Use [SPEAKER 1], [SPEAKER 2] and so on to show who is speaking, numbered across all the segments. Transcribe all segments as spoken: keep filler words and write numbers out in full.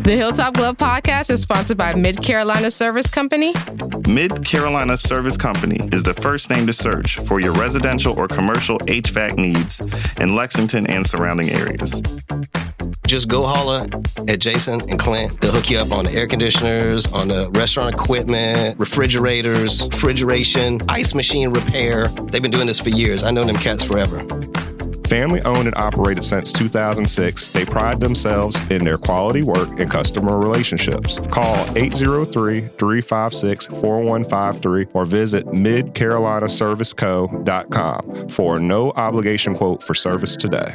[SPEAKER 1] The Hilltop Glove Podcast is sponsored by Mid Carolina Service Company.
[SPEAKER 2] Mid Carolina Service Company is the first name to search for your residential or commercial H V A C needs in Lexington and surrounding areas.
[SPEAKER 3] Just go holler at Jason and Clint. They'll hook you up on the air conditioners, on the restaurant equipment, refrigerators, refrigeration, ice machine repair. They've been doing this for years. I know them cats forever.
[SPEAKER 4] Family owned and operated since two thousand six, they pride themselves in their quality work and customer relationships. Call eight oh three, three five six, four one five three or visit mid carolina service co dot com for a no obligation quote for service today.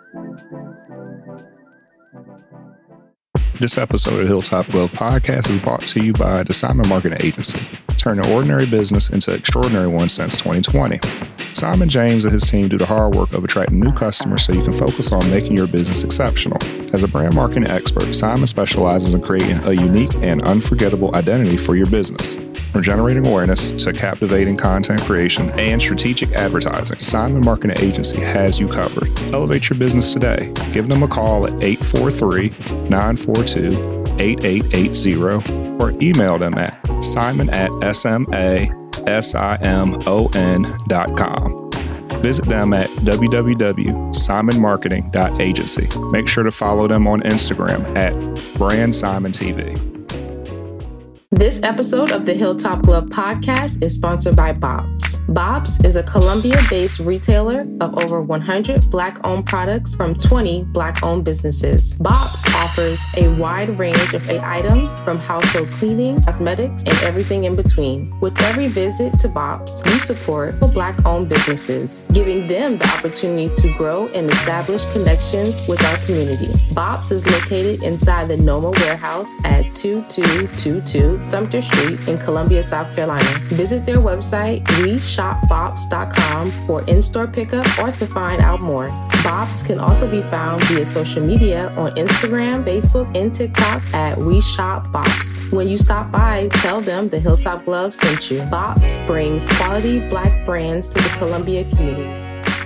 [SPEAKER 4] This episode of the Hilltop Glove Podcast is brought to you by the Simon Marketing Agency, turning ordinary business into extraordinary one since twenty twenty. Simon James and his team do the hard work of attracting new customers so you can focus on making your business exceptional. As a brand marketing expert, Simon specializes in creating a unique and unforgettable identity for your business. From generating awareness to captivating content creation and strategic advertising, Simon Marketing Agency has you covered. Elevate your business today. Give them a call at eight four three, nine four two, eight eight eight zero or email them at simon at s m a s i m o n dot com. Visit them at w w w dot simon marketing dot agency. Make sure to follow them on Instagram at brand simon t v.
[SPEAKER 1] This episode of the Hilltop Glove Podcast is sponsored by Bob's. Bob's is a Columbia-based retailer of over one hundred Black-owned products from twenty Black-owned businesses. Bob's offers a wide range of items from household cleaning, cosmetics, and everything in between. With every visit to Bob's, you support Black-owned businesses, giving them the opportunity to grow and establish connections with our community. Bob's is located inside the Noma warehouse at two two two two Sumter Street in Columbia, South Carolina. Visit their website, we shop bobs dot com, for in-store pickup or to find out more. Bob's can also be found via social media on Instagram, Facebook, and TikTok at We Shop Bob's. When you stop by, tell them the Hilltop Glove sent you. Bob's brings quality Black brands to the Columbia community.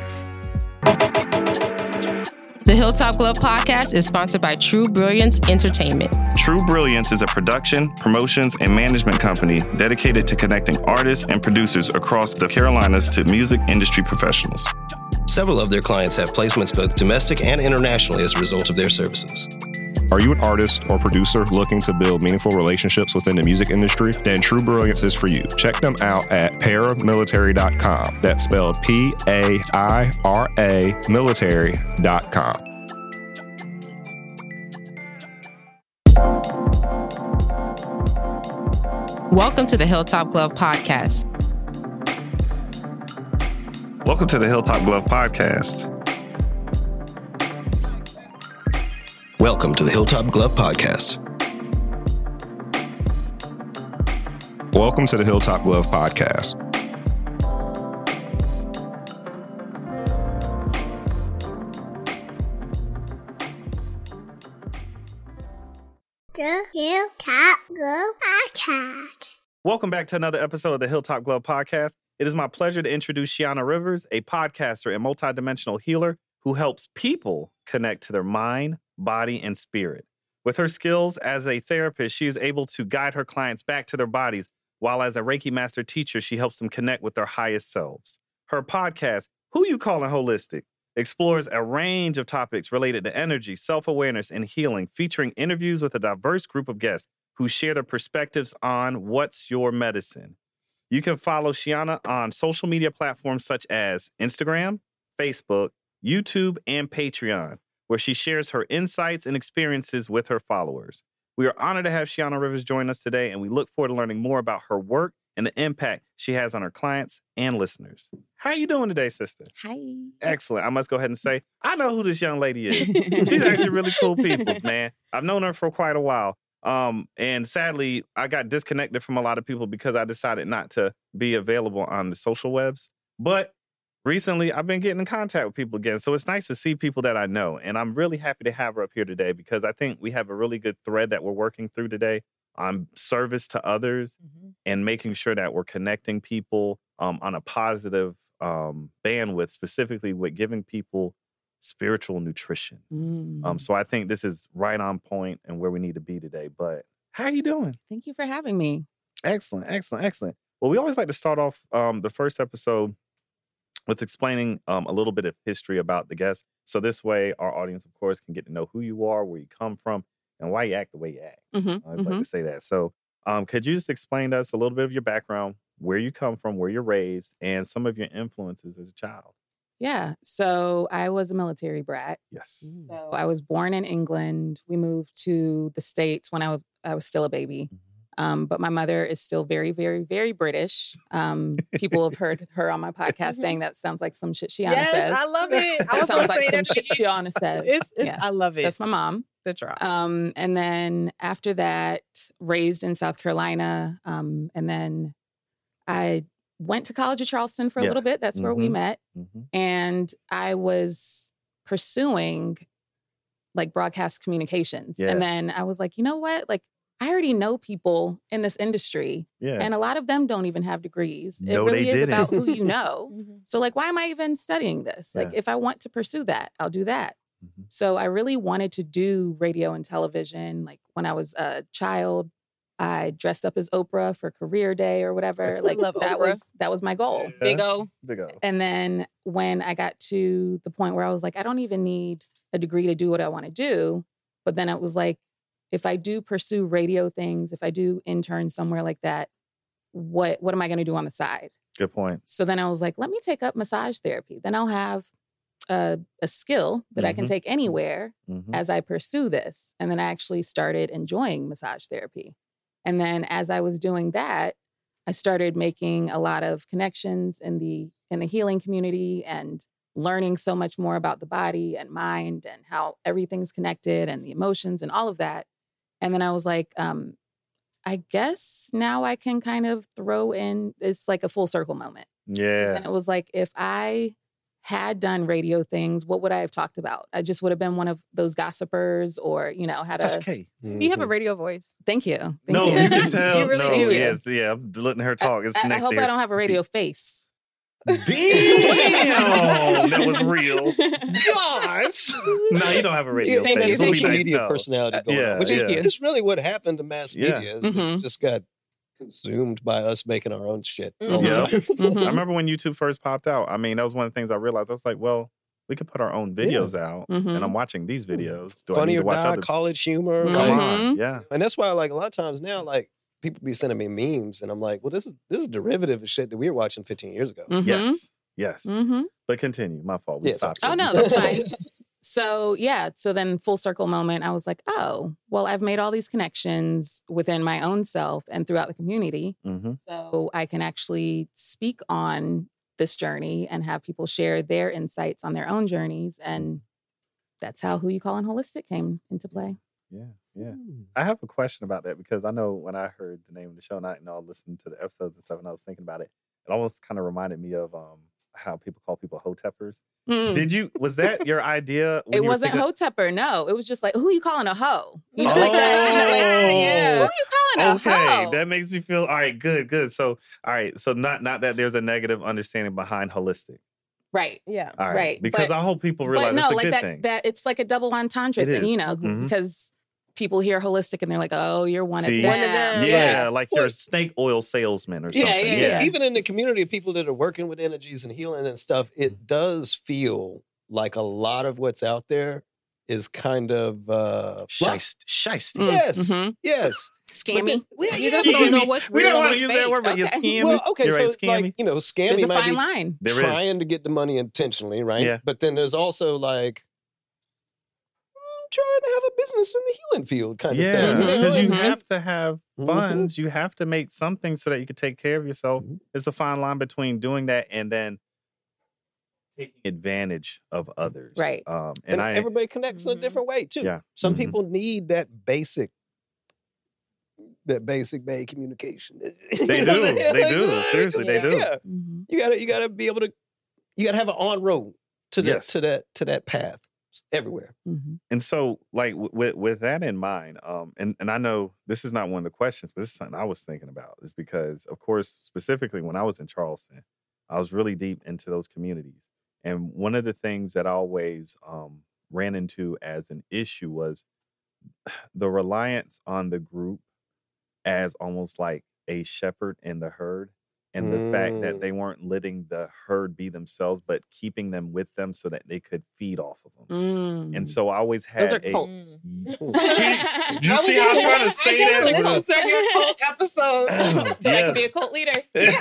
[SPEAKER 1] The Hilltop Glove Podcast is sponsored by True Brilliance Entertainment.
[SPEAKER 2] True Brilliance is a production, promotions, and management company dedicated to connecting artists and producers across the Carolinas to music industry professionals.
[SPEAKER 3] Several of their clients have placements both domestic and internationally as a result of their services.
[SPEAKER 4] Are you an artist or producer looking to build meaningful relationships within the music industry? Then True Brilliance is for you. Check them out at paramilitary dot com. That's spelled P A I R A military dot com.
[SPEAKER 1] Welcome to the Hilltop Glove Podcast.
[SPEAKER 2] Welcome to the Hilltop Glove Podcast.
[SPEAKER 3] Welcome to the Hilltop Glove Podcast.
[SPEAKER 4] Welcome to the Hilltop Glove Podcast.
[SPEAKER 5] The Hilltop Glove Podcast.
[SPEAKER 2] Welcome back to another episode of the Hilltop Glove Podcast. It is my pleasure to introduce Shiana Rivers, a podcaster and multidimensional healer who helps people connect to their mind, body, and spirit. With her skills as a therapist, she is able to guide her clients back to their bodies, while as a Reiki master teacher, she helps them connect with their highest selves. Her podcast, Who You Callin' Holistic, explores a range of topics related to energy, self-awareness, and healing, featuring interviews with a diverse group of guests who share their perspectives on What's Your Medicine. You can follow Shiana on social media platforms such as Instagram, Facebook, YouTube, and Patreon, where she shares her insights and experiences with her followers. We are honored to have Shiana Rivers join us today, and we look forward to learning more about her work and the impact she has on her clients and listeners. How you doing today, sister?
[SPEAKER 6] Hi.
[SPEAKER 2] Excellent. I must go ahead and say, I know who this young lady is. She's actually really cool peoples, man. I've known her for quite a while. Um, and sadly, I got disconnected from a lot of people because I decided not to be available on the social webs. But recently, I've been getting in contact with people again. So it's nice to see people that I know. And I'm really happy to have her up here today because I think we have a really good thread that we're working through today on service to others mm-hmm. and making sure that we're connecting people um, on a positive um, bandwidth, specifically with giving people spiritual nutrition.
[SPEAKER 6] Mm.
[SPEAKER 2] Um, so I think this is right on point and where we need to be today. But how are you doing?
[SPEAKER 6] Thank you for having me.
[SPEAKER 2] Excellent, excellent, excellent. Well, we always like to start off um, the first episode with explaining um, a little bit of history about the guest. So this way, our audience, of course, can get to know who you are, where you come from, and why you act the way you act.
[SPEAKER 6] Mm-hmm,
[SPEAKER 2] I always
[SPEAKER 6] mm-hmm.
[SPEAKER 2] like to say that. So um, could you just explain to us a little bit of your background, where you come from, where you're raised, and some of your influences as a child?
[SPEAKER 6] Yeah. So I was a military brat.
[SPEAKER 2] Yes.
[SPEAKER 6] So I was born in England. We moved to the States when I was, I was still a baby. Um, but my mother is still very, very, very British. Um, people have heard her on my podcast saying that sounds like some shit Shiana
[SPEAKER 7] yes,
[SPEAKER 6] says.
[SPEAKER 7] I love it. I
[SPEAKER 6] That
[SPEAKER 7] was
[SPEAKER 6] sounds
[SPEAKER 7] gonna
[SPEAKER 6] like
[SPEAKER 7] say
[SPEAKER 6] some
[SPEAKER 7] that
[SPEAKER 6] shit
[SPEAKER 7] too.
[SPEAKER 6] Shiana says.
[SPEAKER 7] It's, it's,
[SPEAKER 6] Yeah.
[SPEAKER 7] I love it.
[SPEAKER 6] That's my mom.
[SPEAKER 7] The drop.
[SPEAKER 6] Um, and then after that, raised in South Carolina. Um, and then I went to college at Charleston for a
[SPEAKER 2] Yeah.
[SPEAKER 6] little bit. That's where we
[SPEAKER 2] Mhm.
[SPEAKER 6] met.
[SPEAKER 2] Mm-hmm.
[SPEAKER 6] And I was pursuing like broadcast communications.
[SPEAKER 2] Yeah.
[SPEAKER 6] And then I was like, you know what? Like, I already know people in this industry,
[SPEAKER 2] Yeah.
[SPEAKER 6] and a lot of them don't even have degrees. It
[SPEAKER 2] No,
[SPEAKER 6] really
[SPEAKER 2] they
[SPEAKER 6] is
[SPEAKER 2] didn't.
[SPEAKER 6] about who you know.
[SPEAKER 7] Mhm.
[SPEAKER 6] So, like, why am I even studying this? Like,
[SPEAKER 2] Yeah.
[SPEAKER 6] if I want to pursue that, I'll do that.
[SPEAKER 2] Mhm.
[SPEAKER 6] So, I really wanted to do radio and television. Like, when I was a child, I dressed up as Oprah for career day or whatever. Like,
[SPEAKER 7] Love
[SPEAKER 6] that
[SPEAKER 7] Oprah.
[SPEAKER 6] was that was my goal.
[SPEAKER 7] Big O.
[SPEAKER 2] Big O.
[SPEAKER 6] And then when I got to the point where I was like, I don't even need a degree to do what I want to do. But then it was like, if I do pursue radio things, if I do intern somewhere like that, what what am I going to do on the side?
[SPEAKER 2] Good point.
[SPEAKER 6] So then I was like, let me take up massage therapy. Then I'll have a, a skill that I can
[SPEAKER 2] Mhm.
[SPEAKER 6] take anywhere
[SPEAKER 2] Mm-hmm.
[SPEAKER 6] as I pursue this. And then I actually started enjoying massage therapy. And then as I was doing that, I started making a lot of connections in the in the healing community and learning so much more about the body and mind and how everything's connected and the emotions and all of that. And then I was like, um, I guess now I can kind of throw in, it's like a full circle moment.
[SPEAKER 2] Yeah.
[SPEAKER 6] And it was like, if I had done radio things, what would I have talked about? I just would have been one of those gossipers or, you know, had
[SPEAKER 2] That's
[SPEAKER 6] a,
[SPEAKER 2] okay.
[SPEAKER 7] You have a radio voice.
[SPEAKER 6] thank you. Thank
[SPEAKER 2] No,
[SPEAKER 6] you.
[SPEAKER 2] you can tell.
[SPEAKER 7] You really
[SPEAKER 2] no,
[SPEAKER 7] do.
[SPEAKER 2] yes, yeah. I'm letting her talk. It's
[SPEAKER 6] I, I
[SPEAKER 2] next
[SPEAKER 6] hope
[SPEAKER 2] to
[SPEAKER 6] I don't have a radio face.
[SPEAKER 2] Damn, that was real. Gosh. No, you don't have a radio
[SPEAKER 3] You
[SPEAKER 6] Thank
[SPEAKER 3] have
[SPEAKER 2] face.
[SPEAKER 3] that
[SPEAKER 6] you.
[SPEAKER 3] social
[SPEAKER 2] We'll be
[SPEAKER 3] media
[SPEAKER 2] like, no.
[SPEAKER 3] personality going
[SPEAKER 2] Yeah,
[SPEAKER 3] on, which is,
[SPEAKER 2] yeah.
[SPEAKER 3] is really what happened to mass
[SPEAKER 2] Yeah.
[SPEAKER 3] media. is
[SPEAKER 6] Mhm.
[SPEAKER 3] It just got consumed by us making our own shit all
[SPEAKER 6] Mhm.
[SPEAKER 3] the
[SPEAKER 2] Yeah.
[SPEAKER 3] time.
[SPEAKER 6] Mhm.
[SPEAKER 2] I remember when YouTube first popped out. I mean, that was one of the things I realized. I was like, well, we could put our own videos out,
[SPEAKER 6] Mhm.
[SPEAKER 2] and I'm watching these videos. Do I
[SPEAKER 3] Funny
[SPEAKER 2] need
[SPEAKER 3] or
[SPEAKER 2] to watch
[SPEAKER 3] die,
[SPEAKER 2] other?
[SPEAKER 3] college humor.
[SPEAKER 6] Mhm.
[SPEAKER 2] Come
[SPEAKER 3] like-
[SPEAKER 2] on, yeah,
[SPEAKER 3] And that's why, like, a lot of times now, like, people be sending me memes, and I'm like, well, this is this is derivative of shit that we were watching fifteen years ago.
[SPEAKER 6] Mhm.
[SPEAKER 2] yes, yes.
[SPEAKER 6] Mhm.
[SPEAKER 2] But continue. My fault. We
[SPEAKER 3] Yeah,
[SPEAKER 2] stopped.
[SPEAKER 6] Oh,
[SPEAKER 2] you.
[SPEAKER 6] no,
[SPEAKER 2] We
[SPEAKER 6] that's
[SPEAKER 2] stopped.
[SPEAKER 6] fine. So, yeah. So then full circle moment, I was like, oh, well, I've made all these connections within my own self and throughout the community.
[SPEAKER 2] Mhm.
[SPEAKER 6] So I can actually speak on this journey and have people share their insights on their own journeys. And that's how Who You Callin' Holistic came into play.
[SPEAKER 2] Yeah, yeah. I have a question about that because I know when I heard the name of the show, and I, and I listened to the episodes and stuff, and I was thinking about it, it almost kind of reminded me of um how people call people hoteppers.
[SPEAKER 6] Mm.
[SPEAKER 2] Did you? Was that your idea? when
[SPEAKER 6] It
[SPEAKER 2] you were
[SPEAKER 6] wasn't
[SPEAKER 2] thinking-
[SPEAKER 6] hotepper, no. It was just like, who you calling a hoe? You know, like that. You know, like, yeah. Who
[SPEAKER 2] Oh.
[SPEAKER 6] you calling a
[SPEAKER 2] Okay,
[SPEAKER 6] hoe?
[SPEAKER 2] that makes me feel all right. Good, good. So, all right. So, not not that there's a negative understanding behind holistic.
[SPEAKER 6] Right.
[SPEAKER 7] Yeah.
[SPEAKER 2] All right,
[SPEAKER 6] Right,
[SPEAKER 2] because
[SPEAKER 6] but-
[SPEAKER 2] I hope people realize
[SPEAKER 6] But no,
[SPEAKER 2] it's a
[SPEAKER 6] like
[SPEAKER 2] good
[SPEAKER 6] that,
[SPEAKER 2] thing.
[SPEAKER 6] that it's like a double entendre
[SPEAKER 2] It
[SPEAKER 6] thing,
[SPEAKER 2] is.
[SPEAKER 6] you know,
[SPEAKER 2] Mhm.
[SPEAKER 6] because people hear holistic and they're like, oh, you're one
[SPEAKER 2] See?
[SPEAKER 6] of them.
[SPEAKER 7] One of them.
[SPEAKER 2] yeah, like you're a
[SPEAKER 3] Well-
[SPEAKER 2] snake oil salesman or
[SPEAKER 6] Yeah,
[SPEAKER 2] something.
[SPEAKER 6] yeah,
[SPEAKER 3] even,
[SPEAKER 6] yeah.
[SPEAKER 3] even in the community of people that are working with energies and healing and stuff, it does feel like a lot of what's out there is kind of uh fluff.
[SPEAKER 2] Shist, shist.
[SPEAKER 6] Mm,
[SPEAKER 3] Yes,
[SPEAKER 6] mhm.
[SPEAKER 3] yes. But
[SPEAKER 6] Scammy.
[SPEAKER 3] then- well,
[SPEAKER 7] You
[SPEAKER 3] yeah,
[SPEAKER 7] just don't know
[SPEAKER 2] Scammy.
[SPEAKER 7] what's
[SPEAKER 2] We
[SPEAKER 7] real
[SPEAKER 2] don't
[SPEAKER 7] and
[SPEAKER 2] want
[SPEAKER 7] what's
[SPEAKER 2] to use
[SPEAKER 7] fake.
[SPEAKER 2] that word, but you're
[SPEAKER 6] Okay.
[SPEAKER 2] scammy.
[SPEAKER 3] Well, okay,
[SPEAKER 2] You're
[SPEAKER 3] so
[SPEAKER 2] right, scammy.
[SPEAKER 3] like, you know,
[SPEAKER 6] There's
[SPEAKER 3] scamming
[SPEAKER 6] a
[SPEAKER 3] might
[SPEAKER 6] fine
[SPEAKER 3] be
[SPEAKER 6] line.
[SPEAKER 2] There
[SPEAKER 3] trying
[SPEAKER 2] is.
[SPEAKER 3] to get the money intentionally, right?
[SPEAKER 2] Yeah.
[SPEAKER 3] But then there's also like mm, trying to have a business in the healing field kind
[SPEAKER 2] Yeah,
[SPEAKER 3] of thing.
[SPEAKER 6] Mhm,
[SPEAKER 2] because you
[SPEAKER 6] mhm.
[SPEAKER 2] have to have
[SPEAKER 3] Mhm.
[SPEAKER 2] funds. You have to make something so that you can take care of yourself.
[SPEAKER 3] Mhm.
[SPEAKER 2] It's a fine line between doing that and then taking advantage of others.
[SPEAKER 6] Right.
[SPEAKER 2] Um,
[SPEAKER 3] And,
[SPEAKER 2] and I,
[SPEAKER 3] everybody connects in a
[SPEAKER 7] Mhm.
[SPEAKER 3] different way too.
[SPEAKER 2] Yeah.
[SPEAKER 3] Some
[SPEAKER 2] Mhm.
[SPEAKER 3] people need that basic, that basic bay communication.
[SPEAKER 2] They do. They do. Seriously, they do.
[SPEAKER 3] Yeah.
[SPEAKER 6] Mhm.
[SPEAKER 3] You gotta, you gotta be able to, you gotta have an on road to that,
[SPEAKER 2] Yes.
[SPEAKER 3] to that, to that path everywhere.
[SPEAKER 6] Mhm.
[SPEAKER 2] And so, like w- with with that in mind, um, and and I know this is not one of the questions, but this is something I was thinking about. Is because, of course, specifically when I was in Charleston, I was really deep into those communities, And one of the things that I always um, ran into as an issue was the reliance on the group as almost like a shepherd in the herd. And the mm. fact that they weren't letting the herd be themselves, but keeping them with them so that they could feed off of them. Mm. And so I always had
[SPEAKER 6] Those are
[SPEAKER 2] a...
[SPEAKER 6] cults.
[SPEAKER 2] you see how I'm trying to say that?
[SPEAKER 6] I just listened to your cult episode. That yes. I could be a cult leader.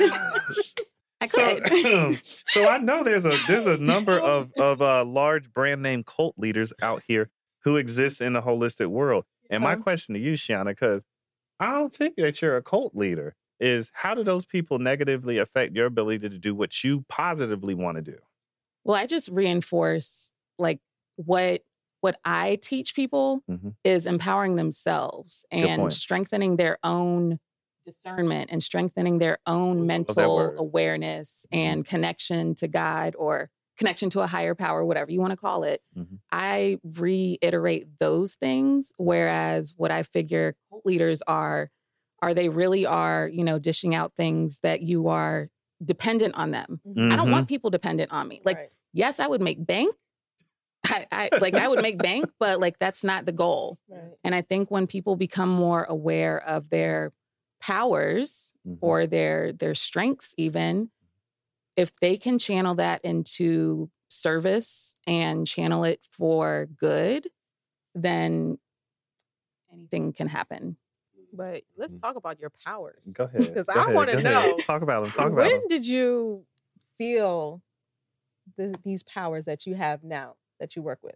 [SPEAKER 6] I could.
[SPEAKER 2] So, so I know there's a there's a number of, of uh, large brand name cult leaders out here who exist in the holistic world. And my question to you, Shiana, because I don't think that you're a cult leader, is how do those people negatively affect your ability to do what you positively want to do?
[SPEAKER 6] Well, I just reinforce like what what I teach people mm-hmm. is empowering themselves and strengthening their own discernment and strengthening their own mental awareness mm-hmm. and connection to God or connection to a higher power, whatever you want to call it. Mm-hmm. I reiterate those things, whereas what I figure cult leaders are Are they really are, you know, dishing out things that you are dependent on them. Mm-hmm. I don't want people dependent on me. Like, right. yes, I would make bank. I, I like I would make bank, but like that's not the goal. Right. And I think when people become more aware of their powers mm-hmm. or their their strengths, even if they can channel that into service and channel it for good, then anything can happen.
[SPEAKER 7] But let's talk about your powers.
[SPEAKER 2] Go ahead.
[SPEAKER 7] Because I want to know.
[SPEAKER 2] Talk about them. Talk about
[SPEAKER 7] when
[SPEAKER 2] them.
[SPEAKER 7] When did you feel the, these powers that you have now that you work with?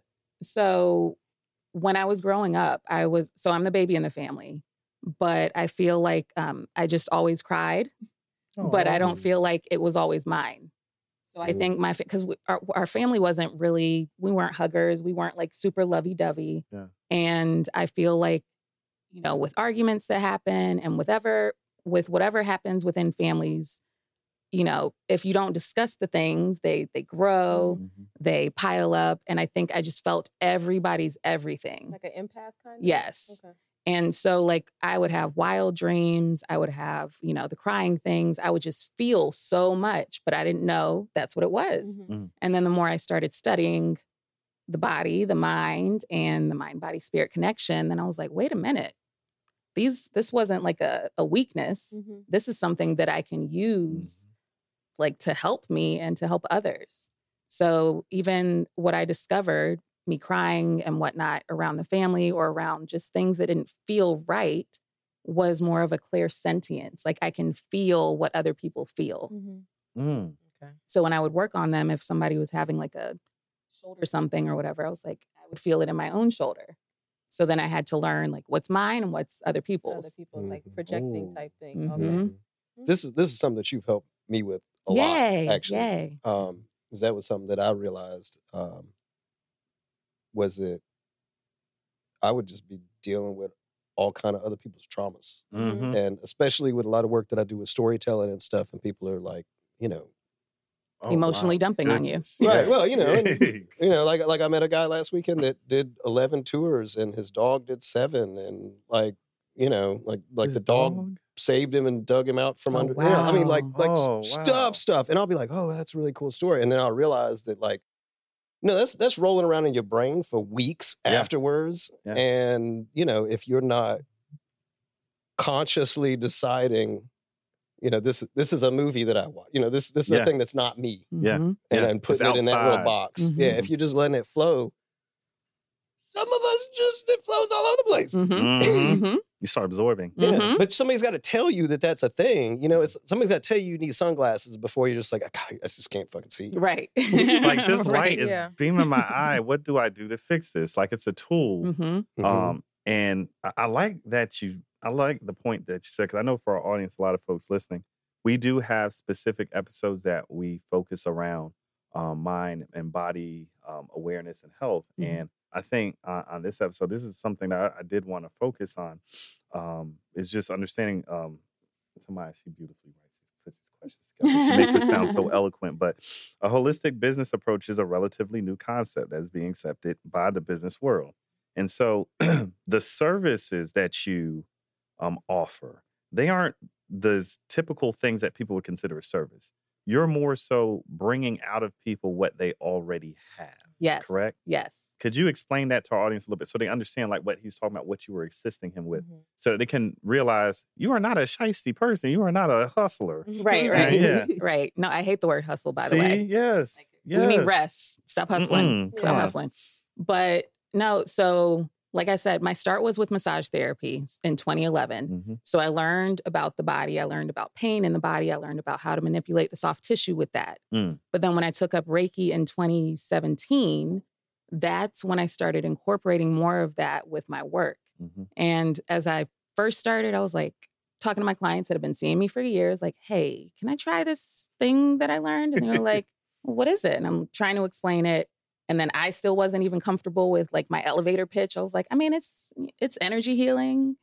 [SPEAKER 6] So when I was growing up, I was, so I'm the baby in the family, but I feel like um, I just always cried, oh, but I don't feel like it was always mine. So I think my, because our, our family wasn't really, we weren't huggers. We weren't like super lovey-dovey. Yeah. And I feel like, you know, with arguments that happen and whatever, with whatever happens within families, you know, if you don't discuss the things, they they grow, mm-hmm. they pile up. And I think I just felt everybody's everything.
[SPEAKER 7] Like an empath kind of?
[SPEAKER 6] Yes. Okay. And so like I would have wild dreams. I would have, you know, the crying things. I would just feel so much, but I didn't know that's what it was. Mm-hmm. Mm-hmm. And then the more I started studying the body, the mind, and the mind-body-spirit connection, then I was like, wait a minute. These, this wasn't like a, a weakness. Mm-hmm. This is something that I can use mm-hmm. like to help me and to help others. So even what I discovered, me crying and whatnot around the family or around just things that didn't feel right, was more of a clear sentience. Like I can feel what other people feel. Mm-hmm. Mm. Okay. So when I would work on them, if somebody was having like a shoulder something or whatever, I was like, I would feel it in my own shoulder. So then I had to learn like what's mine and what's other people's.
[SPEAKER 7] Other people's mm-hmm. like projecting oh. type thing.
[SPEAKER 6] Mm-hmm.
[SPEAKER 7] Okay.
[SPEAKER 6] Mm-hmm.
[SPEAKER 8] This is this is something that you've helped me with a
[SPEAKER 6] yay,
[SPEAKER 8] lot, actually.
[SPEAKER 6] Yay.
[SPEAKER 8] Um, because that was something that I realized um, was that I would just be dealing with all kind of other people's traumas. Mm-hmm. And especially with a lot of work that I do with storytelling and stuff, and people are like, you know,
[SPEAKER 6] Oh, emotionally wow. dumping
[SPEAKER 2] Goodness.
[SPEAKER 6] on you.
[SPEAKER 8] Right. Well, you know, and, you know, like like I met a guy last weekend that did eleven tours and his dog did seven, and like, you know, like like his the dog, dog saved him and dug him out from
[SPEAKER 6] oh,
[SPEAKER 8] under.
[SPEAKER 6] Wow.
[SPEAKER 8] You know, I mean, like like
[SPEAKER 2] oh,
[SPEAKER 8] stuff,
[SPEAKER 2] wow.
[SPEAKER 8] stuff, and I'll be like, oh, that's a really cool story, and then I'll realize that like, no, that's that's rolling around in your brain for weeks yeah. afterwards, yeah. and you know, if you're not consciously deciding. You know, this this is a movie that I watch. You know, this this is
[SPEAKER 2] yeah.
[SPEAKER 8] a thing that's not me.
[SPEAKER 2] Yeah.
[SPEAKER 8] And,
[SPEAKER 2] yeah.
[SPEAKER 8] and putting it in that little box. Mm-hmm. Yeah, if you're just letting it flow, some of us just, it flows all over the place.
[SPEAKER 2] Mm-hmm. Mm-hmm. You start absorbing.
[SPEAKER 8] Yeah,
[SPEAKER 6] mm-hmm.
[SPEAKER 8] but somebody's got to tell you that that's a thing. You know, it's somebody's got to tell you you need sunglasses before you're just like, I, gotta, I just can't fucking see.
[SPEAKER 6] Right.
[SPEAKER 2] Like this
[SPEAKER 6] right.
[SPEAKER 2] light is
[SPEAKER 7] yeah.
[SPEAKER 2] beaming my eye. What do I do to fix this? Like it's a tool.
[SPEAKER 6] Mm-hmm.
[SPEAKER 2] Um, and I, I like that you, I like the point that you said, because I know for our audience, a lot of folks listening, we do have specific episodes that we focus around um, mind and body um, awareness and health. Mm-hmm. And I think uh, on this episode, this is something that I, I did want to focus on. Um, is just understanding. Um, Tamaya, she beautifully writes puts these questions together. She makes it sound so eloquent. But a holistic business approach is a relatively new concept that's being accepted by the business world. And so the services that you um, offer, they aren't the typical things that people would consider a service. you're more so bringing out of people what they already have.
[SPEAKER 6] Yes.
[SPEAKER 2] Correct?
[SPEAKER 6] Yes.
[SPEAKER 2] Could you explain that to our audience a little bit so they understand like what he's talking about, what you were assisting him with,
[SPEAKER 7] Mhm.
[SPEAKER 2] so that they can realize you are not a shiesty person. You are not a hustler.
[SPEAKER 6] Right, right.
[SPEAKER 2] Yeah.
[SPEAKER 6] Right. No, I hate the word hustle, by
[SPEAKER 2] See?
[SPEAKER 6] the way.
[SPEAKER 2] Yes.
[SPEAKER 6] Like,
[SPEAKER 2] yes.
[SPEAKER 6] We need rest. Stop hustling.
[SPEAKER 2] Mm-mm.
[SPEAKER 6] Stop
[SPEAKER 2] Yeah.
[SPEAKER 6] hustling. But no, so like I said, my start was with massage therapy in twenty eleven.
[SPEAKER 2] Mm-hmm.
[SPEAKER 6] So I learned about the body. I learned about pain in the body. I learned about how to manipulate the soft tissue with that.
[SPEAKER 2] Mm.
[SPEAKER 6] But then when I took up Reiki in twenty seventeen, that's when I started incorporating more of that with my work.
[SPEAKER 2] Mm-hmm.
[SPEAKER 6] And as I first started, I was like talking to my clients that have been seeing me for years, like, hey, can I try this thing that I learned? And they were like, well, what is it? And I'm trying to explain it. And then I still wasn't even comfortable with like my elevator pitch. I was like, I mean, it's it's energy healing.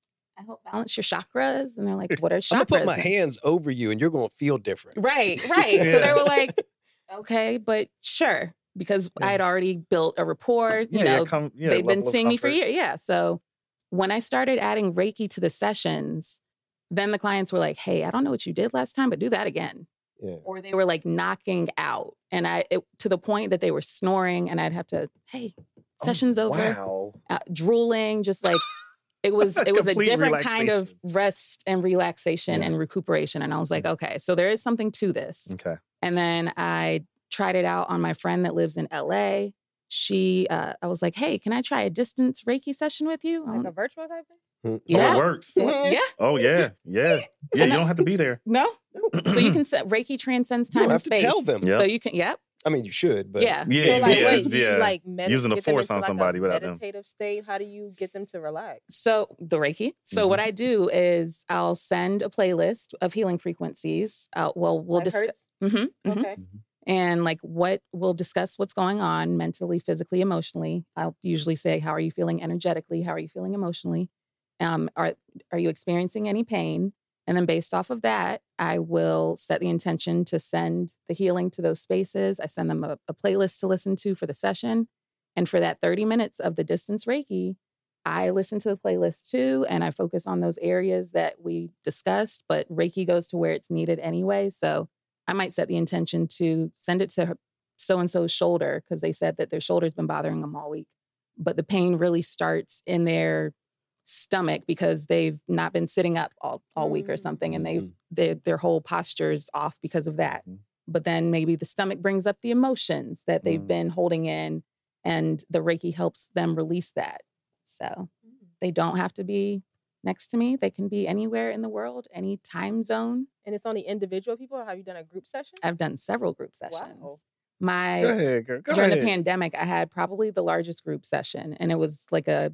[SPEAKER 6] I help balance your chakras. And they're like, what are chakras?
[SPEAKER 8] I'm gonna put my hands over you, and you're gonna feel different.
[SPEAKER 6] Right, right.
[SPEAKER 2] Yeah.
[SPEAKER 6] So they were like, okay, but sure. Because
[SPEAKER 2] Yeah.
[SPEAKER 6] I had already built a rapport. You
[SPEAKER 2] Yeah,
[SPEAKER 6] know,
[SPEAKER 2] yeah, com- yeah,
[SPEAKER 6] they've been
[SPEAKER 2] level of
[SPEAKER 6] seeing me for
[SPEAKER 2] comfort.
[SPEAKER 6] years. Yeah. So when I started adding Reiki to the sessions, then the clients were like, hey, I don't know what you did last time, but do that again.
[SPEAKER 8] Yeah.
[SPEAKER 6] Or they were like knocking out. And I, it, to the point that they were snoring, and I'd have to, hey, session's over.
[SPEAKER 8] Wow.
[SPEAKER 6] Uh, drooling, just like, it was it was a
[SPEAKER 2] Complete
[SPEAKER 6] different kind of
[SPEAKER 2] relaxation.
[SPEAKER 6] rest and relaxation
[SPEAKER 2] Yeah.
[SPEAKER 6] and recuperation. And I was like, okay, so there is something to this.
[SPEAKER 2] Okay.
[SPEAKER 6] And then I tried it out on my friend that lives in L A. She, uh, I was like, hey, can I try a distance Reiki session with you? I
[SPEAKER 7] Like a
[SPEAKER 6] don't-
[SPEAKER 7] virtual type thing?
[SPEAKER 2] Oh,
[SPEAKER 6] yeah.
[SPEAKER 2] it works.
[SPEAKER 6] Yeah.
[SPEAKER 2] Oh, yeah. Yeah. Yeah, you don't have to be there.
[SPEAKER 6] No. So you can set Reiki transcends
[SPEAKER 8] You
[SPEAKER 6] time
[SPEAKER 8] don't
[SPEAKER 6] and
[SPEAKER 8] have to
[SPEAKER 6] space.
[SPEAKER 8] tell them.
[SPEAKER 2] Yep.
[SPEAKER 6] So you can, yep.
[SPEAKER 8] I mean, you should, but
[SPEAKER 6] Yeah.
[SPEAKER 2] Yeah,
[SPEAKER 7] So like,
[SPEAKER 2] yeah,
[SPEAKER 7] wait, do
[SPEAKER 2] yeah.
[SPEAKER 7] you like medit-
[SPEAKER 2] Using the
[SPEAKER 7] get them
[SPEAKER 2] force
[SPEAKER 7] into,
[SPEAKER 2] on
[SPEAKER 7] like,
[SPEAKER 2] somebody
[SPEAKER 7] a
[SPEAKER 2] without them.
[SPEAKER 7] meditative state? How do you get them to relax?
[SPEAKER 6] So the Reiki. So
[SPEAKER 2] Mhm.
[SPEAKER 6] what I do is I'll send a playlist of healing frequencies. Uh, well, we'll
[SPEAKER 7] Like
[SPEAKER 6] discuss.
[SPEAKER 7] hertz?
[SPEAKER 6] hmm
[SPEAKER 7] Okay.
[SPEAKER 6] And like what we'll discuss what's going on mentally, physically, emotionally. I'll usually say, how are you feeling energetically? How are you feeling emotionally? Um, are are you experiencing any pain? And then based off of that, I will set the intention to send the healing to those spaces. I send them a, a playlist to listen to for the session. And for that thirty minutes of the distance Reiki, I listen to the playlist too, and I focus on those areas that we discussed, but Reiki goes to where it's needed anyway. So I might set the intention to send it to her, so-and-so's shoulder, because they said that their shoulder's been bothering them all week. But the pain really starts in their stomach because they've not been sitting up all, all week or something, and they,
[SPEAKER 8] Mhm.
[SPEAKER 6] they their whole posture's off because of that.
[SPEAKER 2] Mhm.
[SPEAKER 6] But then maybe the stomach brings up the emotions that they've
[SPEAKER 2] Mm.
[SPEAKER 6] been holding in, and the Reiki helps them release that. So they don't have to be next to me. They can be anywhere in the world, any time zone.
[SPEAKER 7] And it's only individual people, or have you done a group session?
[SPEAKER 6] I've done several group sessions.
[SPEAKER 7] Wow.
[SPEAKER 6] My
[SPEAKER 2] Go ahead, girl. Go
[SPEAKER 6] during
[SPEAKER 2] ahead.
[SPEAKER 6] the pandemic, I had probably the largest group session, and it was like a,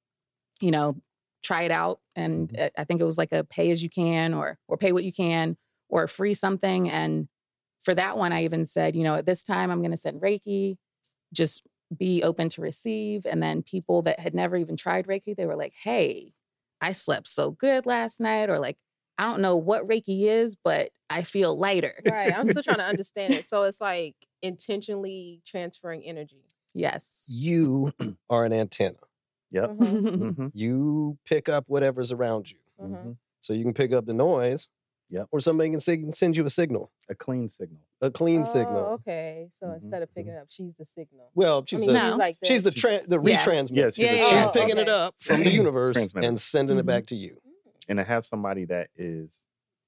[SPEAKER 6] you know, try it out, and
[SPEAKER 2] Mm-hmm.
[SPEAKER 6] it- I think it was like a pay as you can, or or pay what you can, or free something. And for that one, I even said, you know, at this time, I'm going to send Reiki. Just be open to receive. And then people that had never even tried Reiki, they were like, hey, I slept so good last night, or like, I don't know what Reiki is, but I feel lighter.
[SPEAKER 7] Right. I'm still trying to understand it. So it's like intentionally transferring energy.
[SPEAKER 6] Yes.
[SPEAKER 8] you are an antenna.
[SPEAKER 2] Yep.
[SPEAKER 7] Mhm.
[SPEAKER 2] hmm
[SPEAKER 8] You pick up whatever's around you.
[SPEAKER 7] Mhm.
[SPEAKER 8] So you can pick up the noise.
[SPEAKER 2] Yep.
[SPEAKER 8] Or somebody can sig- send you a signal,
[SPEAKER 2] A clean signal.
[SPEAKER 8] a clean
[SPEAKER 7] Oh,
[SPEAKER 8] signal.
[SPEAKER 7] okay. So
[SPEAKER 2] Mhm.
[SPEAKER 7] instead of picking it up, she's the signal.
[SPEAKER 8] Well, she's
[SPEAKER 7] I mean,
[SPEAKER 8] the
[SPEAKER 6] No.
[SPEAKER 7] she's like the,
[SPEAKER 8] she's the tra- the
[SPEAKER 6] Yeah.
[SPEAKER 8] retransmitter.
[SPEAKER 2] Yes,
[SPEAKER 6] Yeah,
[SPEAKER 2] she's,
[SPEAKER 6] yeah,
[SPEAKER 2] a
[SPEAKER 8] She's
[SPEAKER 6] yeah.
[SPEAKER 2] trans-
[SPEAKER 8] picking it
[SPEAKER 7] Okay.
[SPEAKER 8] up from the universe
[SPEAKER 2] Transmitter.
[SPEAKER 8] and sending it
[SPEAKER 6] Mhm.
[SPEAKER 8] back to you.
[SPEAKER 2] and to have somebody that is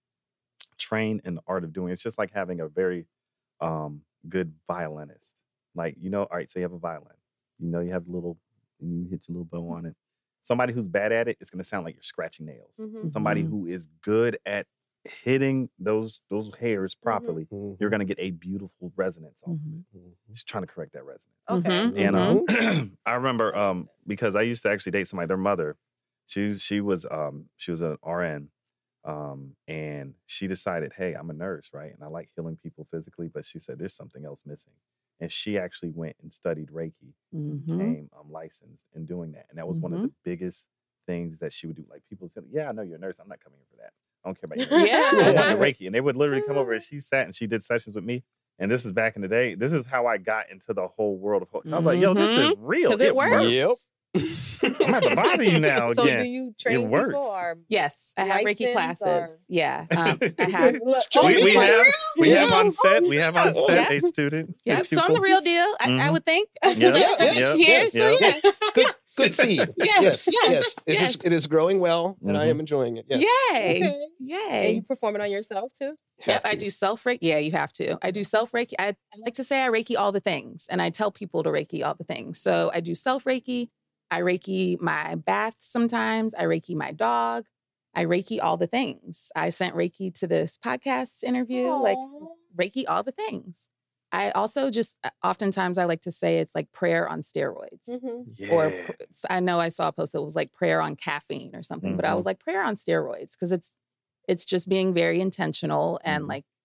[SPEAKER 2] trained in the art of doing it, it's just like having a very um, good violinist. Like, you know, all right, so you have a violin. You know, you have a little, and you hit your little bow on it. Somebody who's bad at it, it's going to sound like you're scratching nails.
[SPEAKER 7] Mhm.
[SPEAKER 2] Somebody
[SPEAKER 6] Mhm.
[SPEAKER 2] who is good at hitting those those hairs
[SPEAKER 7] Mm-hmm.
[SPEAKER 2] properly,
[SPEAKER 8] Mhm.
[SPEAKER 2] you're going to get a beautiful resonance off of
[SPEAKER 6] Mhm.
[SPEAKER 2] it. Just trying to correct that resonance.
[SPEAKER 7] Okay.
[SPEAKER 6] Mhm.
[SPEAKER 2] And
[SPEAKER 6] Mhm.
[SPEAKER 2] um, I remember um, because I used to actually date somebody, their mother, she was- she was um, she was an R N, um, and she decided, hey, I'm a nurse, right? And I like healing people physically, but she said there's something else missing, and she actually went and studied Reiki,
[SPEAKER 6] Mhm.
[SPEAKER 2] became um, licensed in doing that, and that was one of the biggest things that she would do. Like people said, yeah, I know you're a nurse, I'm not coming here for that. I don't care about your
[SPEAKER 6] Yeah.
[SPEAKER 2] I want the Reiki, and they would literally come over, and she sat and she did sessions with me. And this is back in the day. This is how I got into the whole world of. I was like, "Yo, this is real.
[SPEAKER 6] 'Cause it works.
[SPEAKER 8] Yep.
[SPEAKER 2] I'm about to bother you now
[SPEAKER 7] So
[SPEAKER 2] again.
[SPEAKER 7] do you train people
[SPEAKER 2] works.
[SPEAKER 7] or
[SPEAKER 6] Yes, I have Reiki
[SPEAKER 7] License
[SPEAKER 6] classes.
[SPEAKER 7] or-
[SPEAKER 6] Yeah, um, I have.
[SPEAKER 7] Look,
[SPEAKER 2] we, we
[SPEAKER 7] oh,
[SPEAKER 2] have we have
[SPEAKER 7] Yeah.
[SPEAKER 2] on set we have on set
[SPEAKER 6] Yeah.
[SPEAKER 2] a student. a
[SPEAKER 6] Yep, so I'm the
[SPEAKER 2] pupil.
[SPEAKER 6] real deal. I, I
[SPEAKER 2] Mhm.
[SPEAKER 6] would think.
[SPEAKER 2] Yep,
[SPEAKER 6] So,
[SPEAKER 2] yep,
[SPEAKER 6] here,
[SPEAKER 2] yep,
[SPEAKER 6] so
[SPEAKER 2] yep.
[SPEAKER 6] yeah.
[SPEAKER 8] Good, good seed.
[SPEAKER 6] Yes,
[SPEAKER 8] yes,
[SPEAKER 6] yes,
[SPEAKER 8] yes. It
[SPEAKER 6] yes.
[SPEAKER 8] is. It is growing well, and I
[SPEAKER 2] Mhm.
[SPEAKER 8] am enjoying it. Yes.
[SPEAKER 6] Yay,
[SPEAKER 7] Okay. And
[SPEAKER 6] yay.
[SPEAKER 7] you perform it on yourself too?
[SPEAKER 8] Have
[SPEAKER 6] Yep, I
[SPEAKER 8] to.
[SPEAKER 6] do self Reiki. Yeah, you have to. I do self Reiki. I, I like to say I Reiki all the things, and I tell people to Reiki all the things. So I do self Reiki. I Reiki my bath sometimes. I Reiki my dog. I Reiki all the things. I sent Reiki to this podcast interview. Like
[SPEAKER 7] Aw.
[SPEAKER 6] Reiki all the things. I also just oftentimes I like to say it's like prayer on steroids.
[SPEAKER 7] Mhm.
[SPEAKER 2] Yeah.
[SPEAKER 6] Or pr- I know I saw a post that was like prayer on caffeine or something, but I
[SPEAKER 2] Mhm.
[SPEAKER 6] was like prayer on steroids because it's it's just being very intentional and
[SPEAKER 2] Mhm.
[SPEAKER 6] like